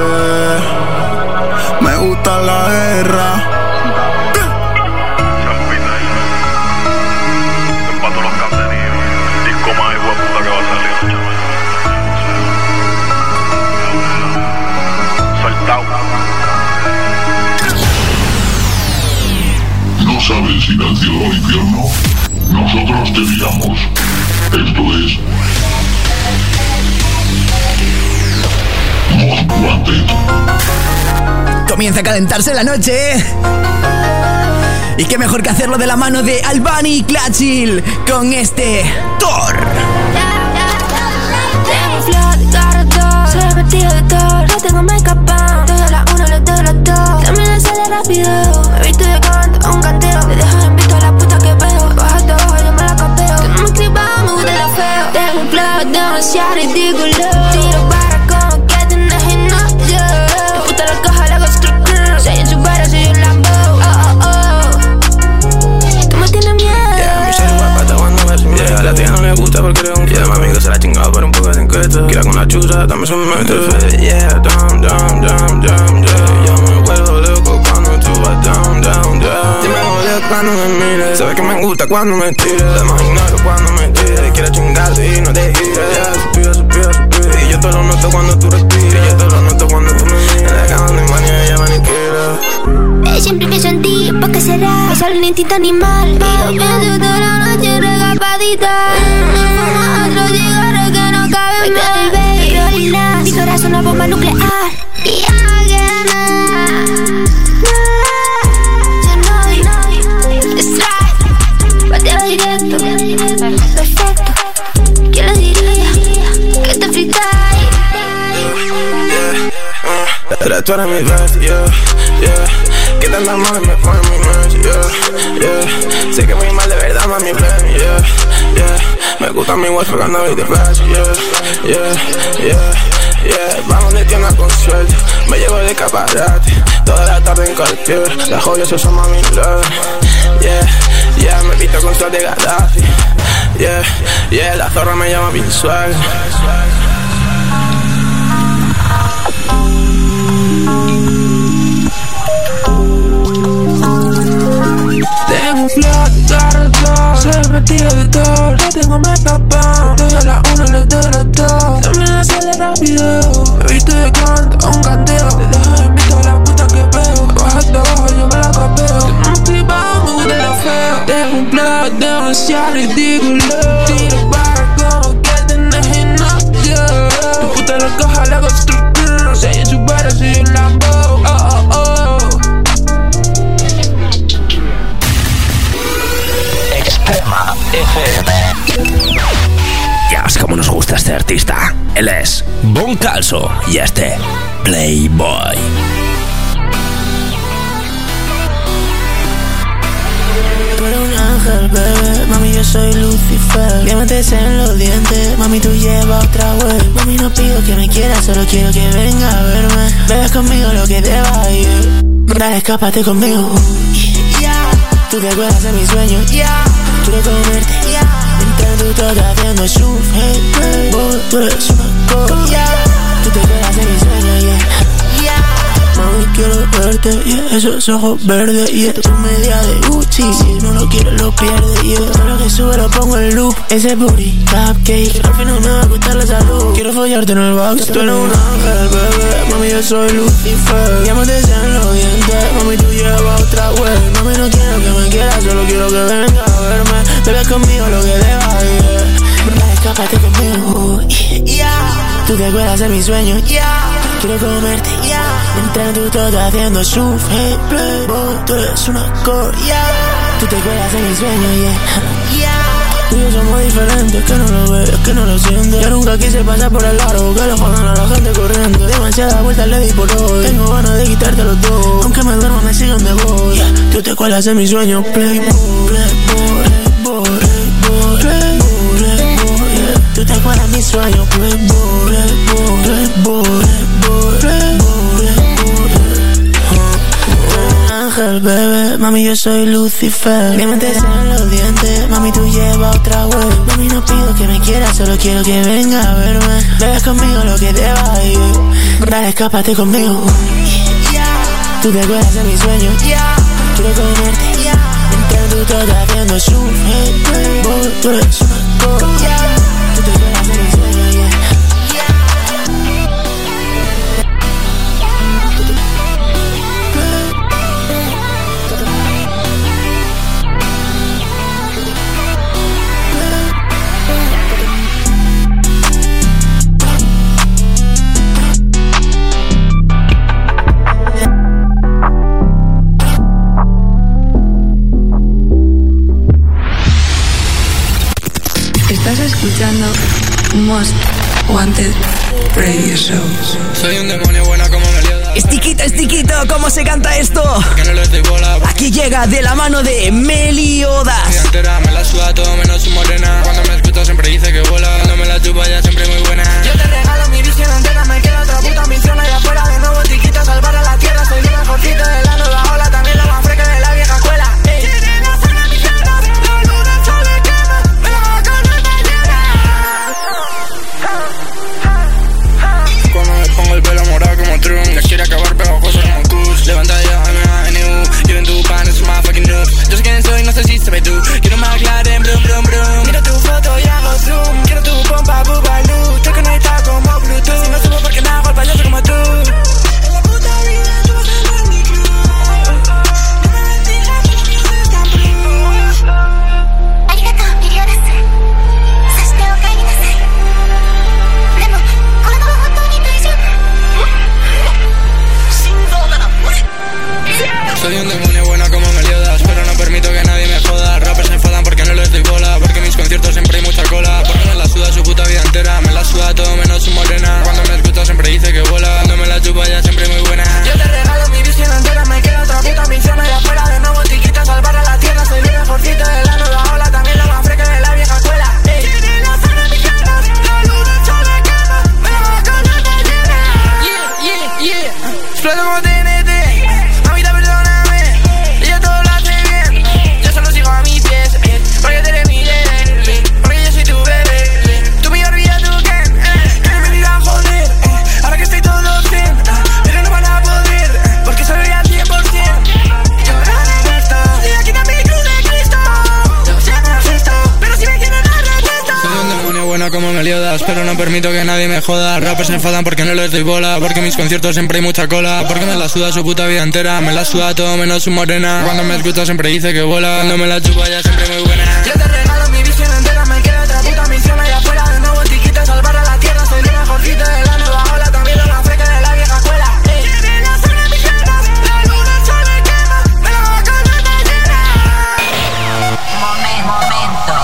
me gusta la guerra. ¿No sabes ir al cielo o al infierno? Nosotros te digamos. Esto es Most Wanted. Comienza a calentarse la noche, ¿eh? Y qué mejor que hacerlo de la mano de Albani y Clutchill con este Thor. Tengo un flow de carretón, soy vestido de Thor. No tengo make-up on, estoy a la una, le doy las dos. También sale rápido, me visto de canto a un canteo. Me dejas en visto a la puta que veo. Bajaste abajo, yo me la capeo. Que no me escribas, me gusta la feo. Tengo un flow demasiado ridículo. Tiro para como que tenés gimnasio. La puta la caja la hago structure. Soy en su barrio, soy un Lambo. Tú me tienes miedo. Yeah, mi shit guapa está cuando me sin miedo. A la tía no le gusta porque creo un yeah, mami que se la ha chingado por un poco de inquieto. Quiera con la chusa, también se me mete. Yeah, down, down, down, down, yeah. Yo me vuelvo loco cuando tú vas down, down, down. Dime odio cuando me mires. Sabes que me gusta cuando me tires. Además ignoro cuando me tires. Quiero chingarte y no te gires. Yeah, suspiro, suspiro, suspiro. Y yo te lo noto cuando tú respiras. Y yo te lo noto cuando tú me miras. En la cama no hay manía, ella maniquera. Siempre pienso en ti, ¿por qué será? Me sale un instinto animal. Y yo pienso toda la noche regapadita. Fuma otro cigarro que no cabe en mi baby. Violina, mi corazón una bomba nuclear. Y again, strike, bateo directo, perfecto. ¿Quién lo diría? Que te fritáis. Tú eres mi best, yeah, yeah. Quita la mano y me pone mi merch, yeah, yeah. Sé que muy mal de verdad, mami, blame, yeah, yeah. Me gusta mi watch porque ando de flash, yeah, yeah, yeah, yeah. Vamos de tienda con suerte, me llevo de caparate. Toda la tarde en cartier, las joyas se son mami love, yeah, yeah. Me visto con suerte de Gaddafi, yeah, yeah. La zorra me llama Pin Swag. Tengo un flow de carretón, soy vestido de Thor. No tengo make-up on, estoy a la una, le doy las dos. También sale rápido, me visto de canto a un canteo. Te dejo en visto a la puta que veo. Bajaste abajo, yo me la capeo. Que no me escribas, me gusta la feo. Tengo un flow demasiado ridículo. Tiro para como que tenés gimnasio. Tu puta la caja la hago structure. Soy en su barrio, soy un Lambo. Oh, oh, oh. Extrema FM. Ya ves cómo nos gusta este artista. Él es Bon Calso y este Playboy. Tú eres un ángel, bebé, mami yo soy Lucifer. Diamantes en los dientes, mami tú llevas otra web. Mami no pido que me quieras, solo quiero que venga a verme. Bebes conmigo lo que te va a ir. Dale, escápate conmigo. Tú te acuerdas de mis sueños. Quiero comerte. Mientras tú estás haciendo sufrir. Tú eres una cosa. Tú te acuerdas de mis sueños. Mami, quiero verte, esos ojos verdes, tu media de Gucci, si no lo quieres lo pierdes, todo lo que sube lo pongo en loop. Ese booty, cupcake, al final me va a gustar la salud. Quiero follarte en el backstage. Tú eres un ángel, bebé, mami, yo soy Lucifer. Ya me te en los dientes, mami, tú llevas otra web. Mami, no quiero que me quieras, solo quiero que venga a verme. Bebes conmigo lo que debas, Verdad, escápate conmigo, Tú te acuerdas de mis sueños, quiero comerte, mientras tú estás haciendo sufrir. Tú eres una cosa. Tú te acuerdas de mis sueños, Tú y yo somos diferentes, que no lo ves, que no lo sientes. Yo nunca quise pasar por el largo, que lo jodan a la gente corriendo. Demasiadas vueltas le di por hoy, tengo ganas de quitarte los dos. Aunque me duerma me siguen de voy. Tú te acuerdas de mis sueños, Tú te acuerdas de mis sueños, Ángel, bebé, mami, yo soy Lucifer. Diamantes en los dientes, mami, tú llevas otra web. Mami, no pido que me quieras, solo quiero que venga a verme. Bebes conmigo lo que debas, Dale, escápate conmigo. Tú te acuerdas de mis sueños, quiero comerte, mientras tú estás haciendo sufrir. Tú eres una cosa. Tú te acuerdas de mis sueños, Estás escuchando Most Wanted Radio Show. Soy un demonio buena como Meliodas. Estiquito, ¿cómo se canta esto? Aquí llega de la mano de Meliodas. Mi entera me la suda todo menos su morena. Cuando me escucha siempre dice que vuela. Cuando me la chupa ya siempre muy buena. Yo te regalo mi visión entera, me queda otra puta misión allá afuera. De nuevo tiquita, salvar a la tierra. Soy el mejorcito de la nueva ola, también la más fresca de la vieja escuela. Cuando me pongo el pelo morado como Trump, les quiere acabar pegajoso como Kush. Levanta ya, M.A.N.U. Yo en tu pan, es un motherfucking noob. Yo sé quién soy, no sé si se ve tú. Quiero más McLaren, brum, brum, brum. Mira tu foto y hago zoom. Quiero tu pompa, bubalú. Estoy conectado como Bluetooth. No subo porque nada, el payaso como tú. En la puta vida tú vas a ver mi club. No me bendigas, tú no eres tan blue. Arigato, Meliodas. Sashite okaeri nasai. Demo, kono wa hontou ni daijoubu? Shinzou nara ore. Soy un demonio buena como Meliodas, pero no permito que nadie me joda. Rappers se enfadan porque no les doy bola, porque en mis conciertos siempre hay mucha cola. Porque me la suda su puta vida entera, me la suda todo menos su morena. Cuando me escucha siempre dice que vuela, cuando me la chupa ya siempre muy buena. Yo te regalo mi visión entera, me queda otra puta misión allá afuera. De nuevo tiquita, salvar a la tierra. Soy el mejorcito de la nueva ola, también la más fresca de la vieja escuela. Exploto como TNT, mamita perdóname, ella todo lo hace bien. Yo solo sigo a mis pies, porque tú eres mi bebé, porque yo soy tu bebé. Tú me olvidas tú quién, que me digan joder, ahora que estoy todo bien, pero no van a poder, porque soy al 100%. Llorar en esto, y aquí también mi cruz de Cristo. Yo sé que es esto, pero si me quieren arrepiento. Soy un demonio buena como Meliodas, pero no permito que nadie me joda. Rappers se enfadan porque no les doy bola, porque en mis conciertos siempre hay mucha cola. Porque me la suda su puta vida entera, me la suda todo menos su morena. Cuando me escucha siempre dice que vuela, cuando me la chupa ya siempre muy buena. Yo te regalo mi visión entera, me queda otra puta misión allá afuera. De nuevo tiquita, salvar a la tierra. Soy el mejorcito de la nueva ola, también la más fresca de la vieja escuela. Momento.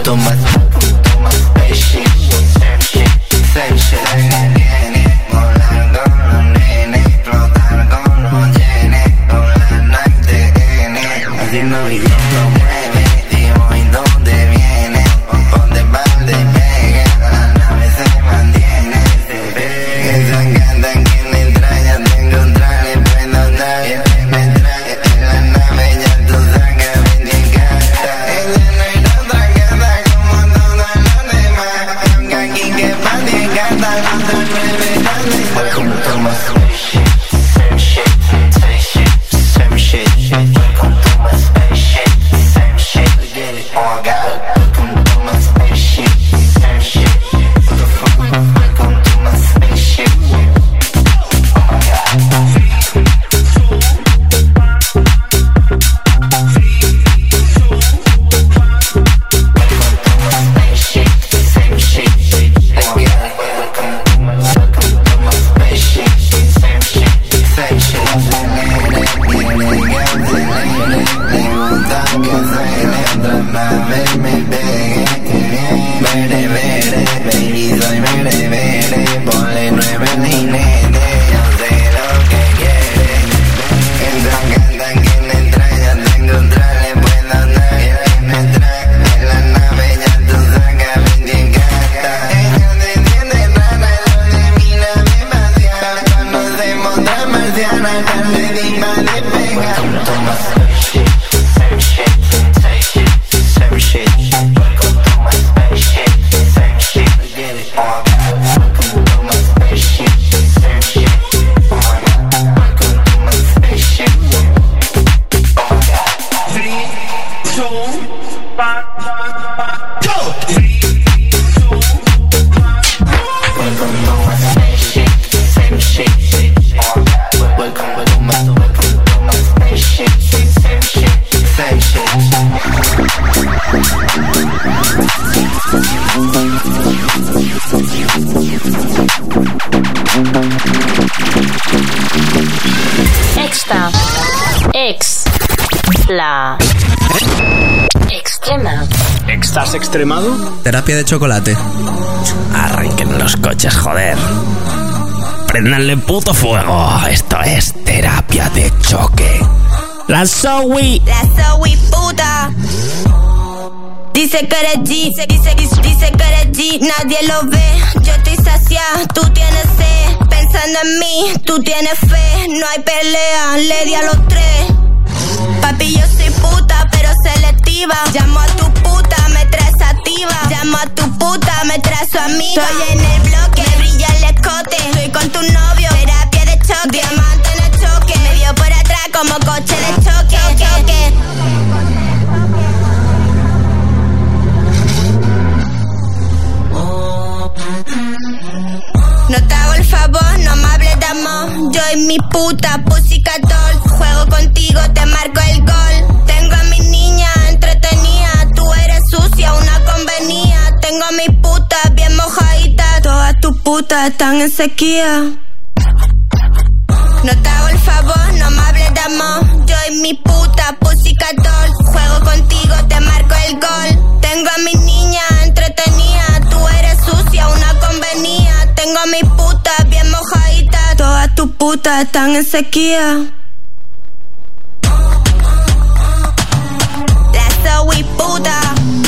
to my spaceship. Same shit, same shit. Volar con los nenes, flotar con los yenes, con la night de N. Haciendo video lo mueve, digo y dónde viene, dónde va de pega, la nave se mantiene, se pega. Esa canta que me trae, ya tengo un traje, puedo andar, me trae en la nave, ya tú sacas 20 cartas. Ella no es otra carta como todas las demás, aunque aquí que pa' 10 cartas, la otra 9 cartas. Welcome to my spaceship, same shit, same shit, same shit. Welcome to my spaceship, same shit, get it, oh my god. Welcome to my spaceship, same shit. Welcome to my spaceship, oh my god. ¿Estás extremado? Terapia de chocolate. Arranquen los coches, joder. Préndanle puto fuego. Esto es terapia de choque. La Zoe puta. Dice que eres G, dice que eres G, nadie lo ve. Yo estoy saciada, tú tienes sed. Pensando en mí, tú tienes fe. No hay pelea, le di a los 3. Papi, yo soy puta, pero selectiva. Llamo a tu puta, me traes activa. Llamo a tu puta, me traes su amiga. Estoy en el bloque, me brilla el escote. Estoy con tu novio, terapia de choque. Diamante en el choque, me vio por atrás como coche de choque. No te hago el favor, no me hables de amor. Yo y mi puta, Pussycat Dolls. Juego contigo, te marco el gol. Tengo a mi niña entretenida. Tú eres sucia, una convenía. Tengo a mi puta bien mojadita. Todas tus putas están en sequía. No te hago el favor, no me hables de amor. Yo y mi puta, Pussycat Dolls. Juego contigo, te marco el gol. Tengo a mi niña entretenida. Tú eres sucia, una convenía. Tengo a mi puta bien mojadita. Todas tus putas están en sequía. La Zoe puta.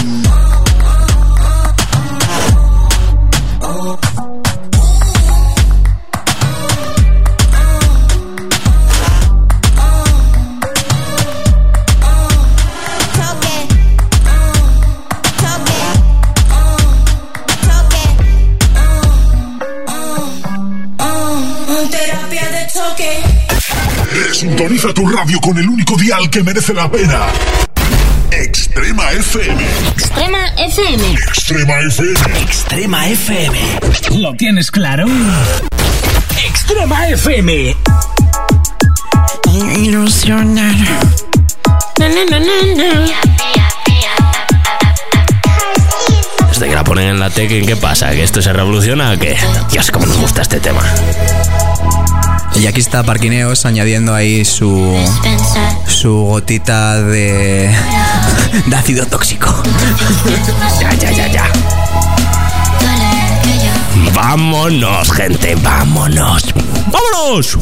Sintoniza tu radio con el único dial que merece la pena. Extrema FM. Extrema FM. Extrema FM. Extrema FM. ¿Lo tienes claro? Extrema FM. Ilusionar. Desde que la ponen en la Tekken, ¿qué pasa? ¿Que esto se revoluciona o qué? Dios, cómo nos gusta este tema. Y aquí está Parquineos añadiendo ahí su gotita de de ácido tóxico. Ya. Vámonos, gente, vámonos. ¡Vámonos!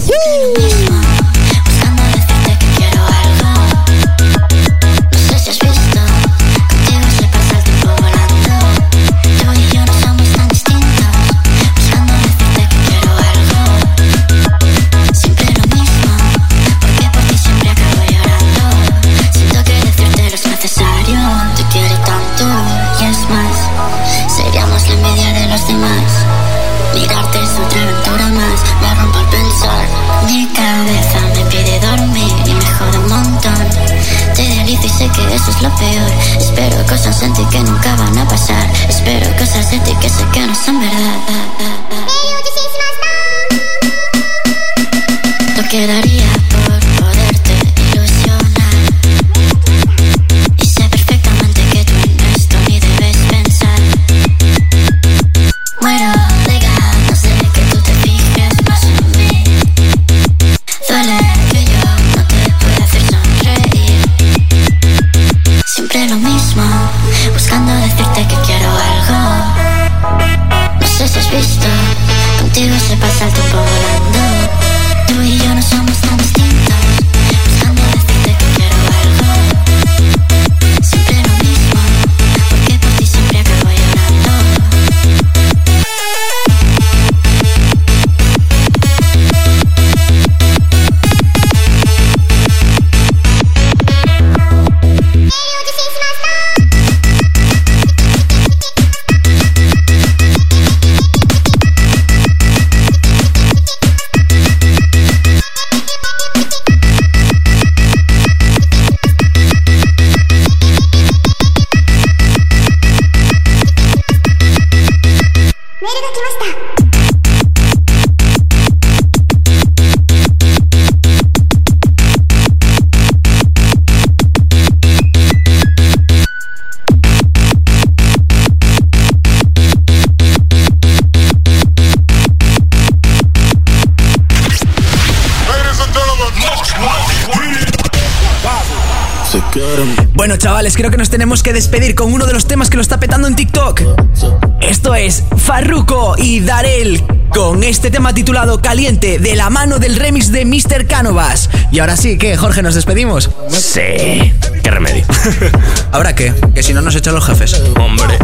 Mirarte es otra aventura más, me rompo al pensar. Mi cabeza me pide dormir y me jode un montón. Te delito y sé que eso es lo peor. Espero cosas en ti que nunca van a pasar. Espero cosas en ti que sé que no son verdad. Lo que daría por poderte ilusionar. Y sé perfectamente que tú en esto ni debes pensar. Muero de ganas de que tú te fijes más en mí. Duele que yo no te pueda hacer sonreír. Siempre lo mismo, buscando decirte que quiero algo. No sé si has visto, contigo se pasa el tiempo volando. Tú y yo no somos tan distintos, buscando decirte que quiero algo. Siempre lo mismo, porque por ti siempre acabo llorando. Bueno, chavales, creo que nos tenemos que despedir con uno de los temas que lo está petando en TikTok. Esto es Farruko y Darel con este tema titulado Caliente, de la mano del remix de Mr. Cánovas. Y ahora sí, ¿qué, Jorge, nos despedimos? Sí, qué remedio. ¿Ahora qué? Que si no nos echan los jefes. Hombre.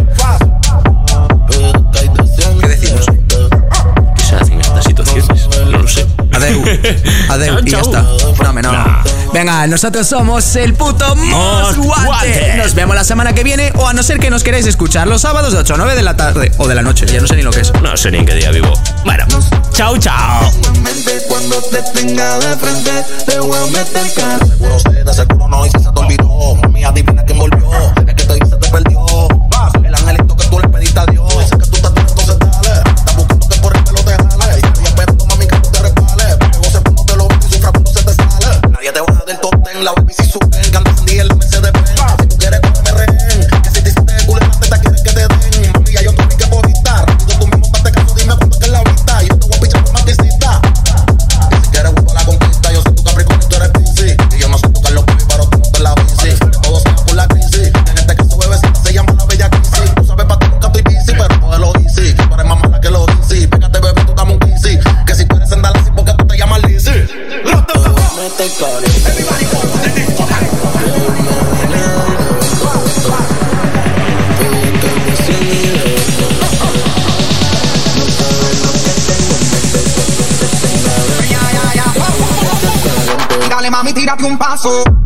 ¿Qué decimos? ¿Qué se hace en estas situaciones? No lo sé. Adeu, y ya está. No. Venga, nosotros somos el puto Most Wanted. Nos vemos la semana que viene, o a no ser que nos queráis escuchar los sábados de 8 a 9 de la tarde o de la noche, ya no sé ni lo que es. No sé ni en qué día vivo. Bueno, chao. Cuando te tenga de frente, te voy a meter cara. Seguro seguro no, y si se te olvidó, mami, adivina quién volvió. Es que te dice te perdió. El angelito que tú le pediste a Dios. Ese que tú estás teniendo, entonces dale. Estás buscando que por el pelo te jale. Y estoy esperando, mami, que tú te resbales. Porque vos cuando te lo ves y sufra cuando se te sale. Nadie te baja del top ten, la baby si suben. Que andas en día el Mercedes Benz. Si tú quieres comerme rehén, que si te hiciste culo en la teta quieres que te den. Mami, ya yo te vi que por estar. Tú mismo parte caso, dime cuánto que es la vista. Y yo te voy a pichar por maticita. Y si quieres vuelvo a la conquista, yo soy tu Capricornio y tú eres Piscis. Y yo no soy tu Carlos Puri, pero tú no te la bici. Todo se va por la crisis. En este caso bebecita se llama la bella crisis. Tú sabes pa' ti nunca estoy busy, pero no lo dices. Tú eres más mala que lo dices. Pégate bebé, tú dame un kissy. Que si tú eres sandal así porque tú te llamas Lizzy. Mete cari. Dale mami, tírate un paso.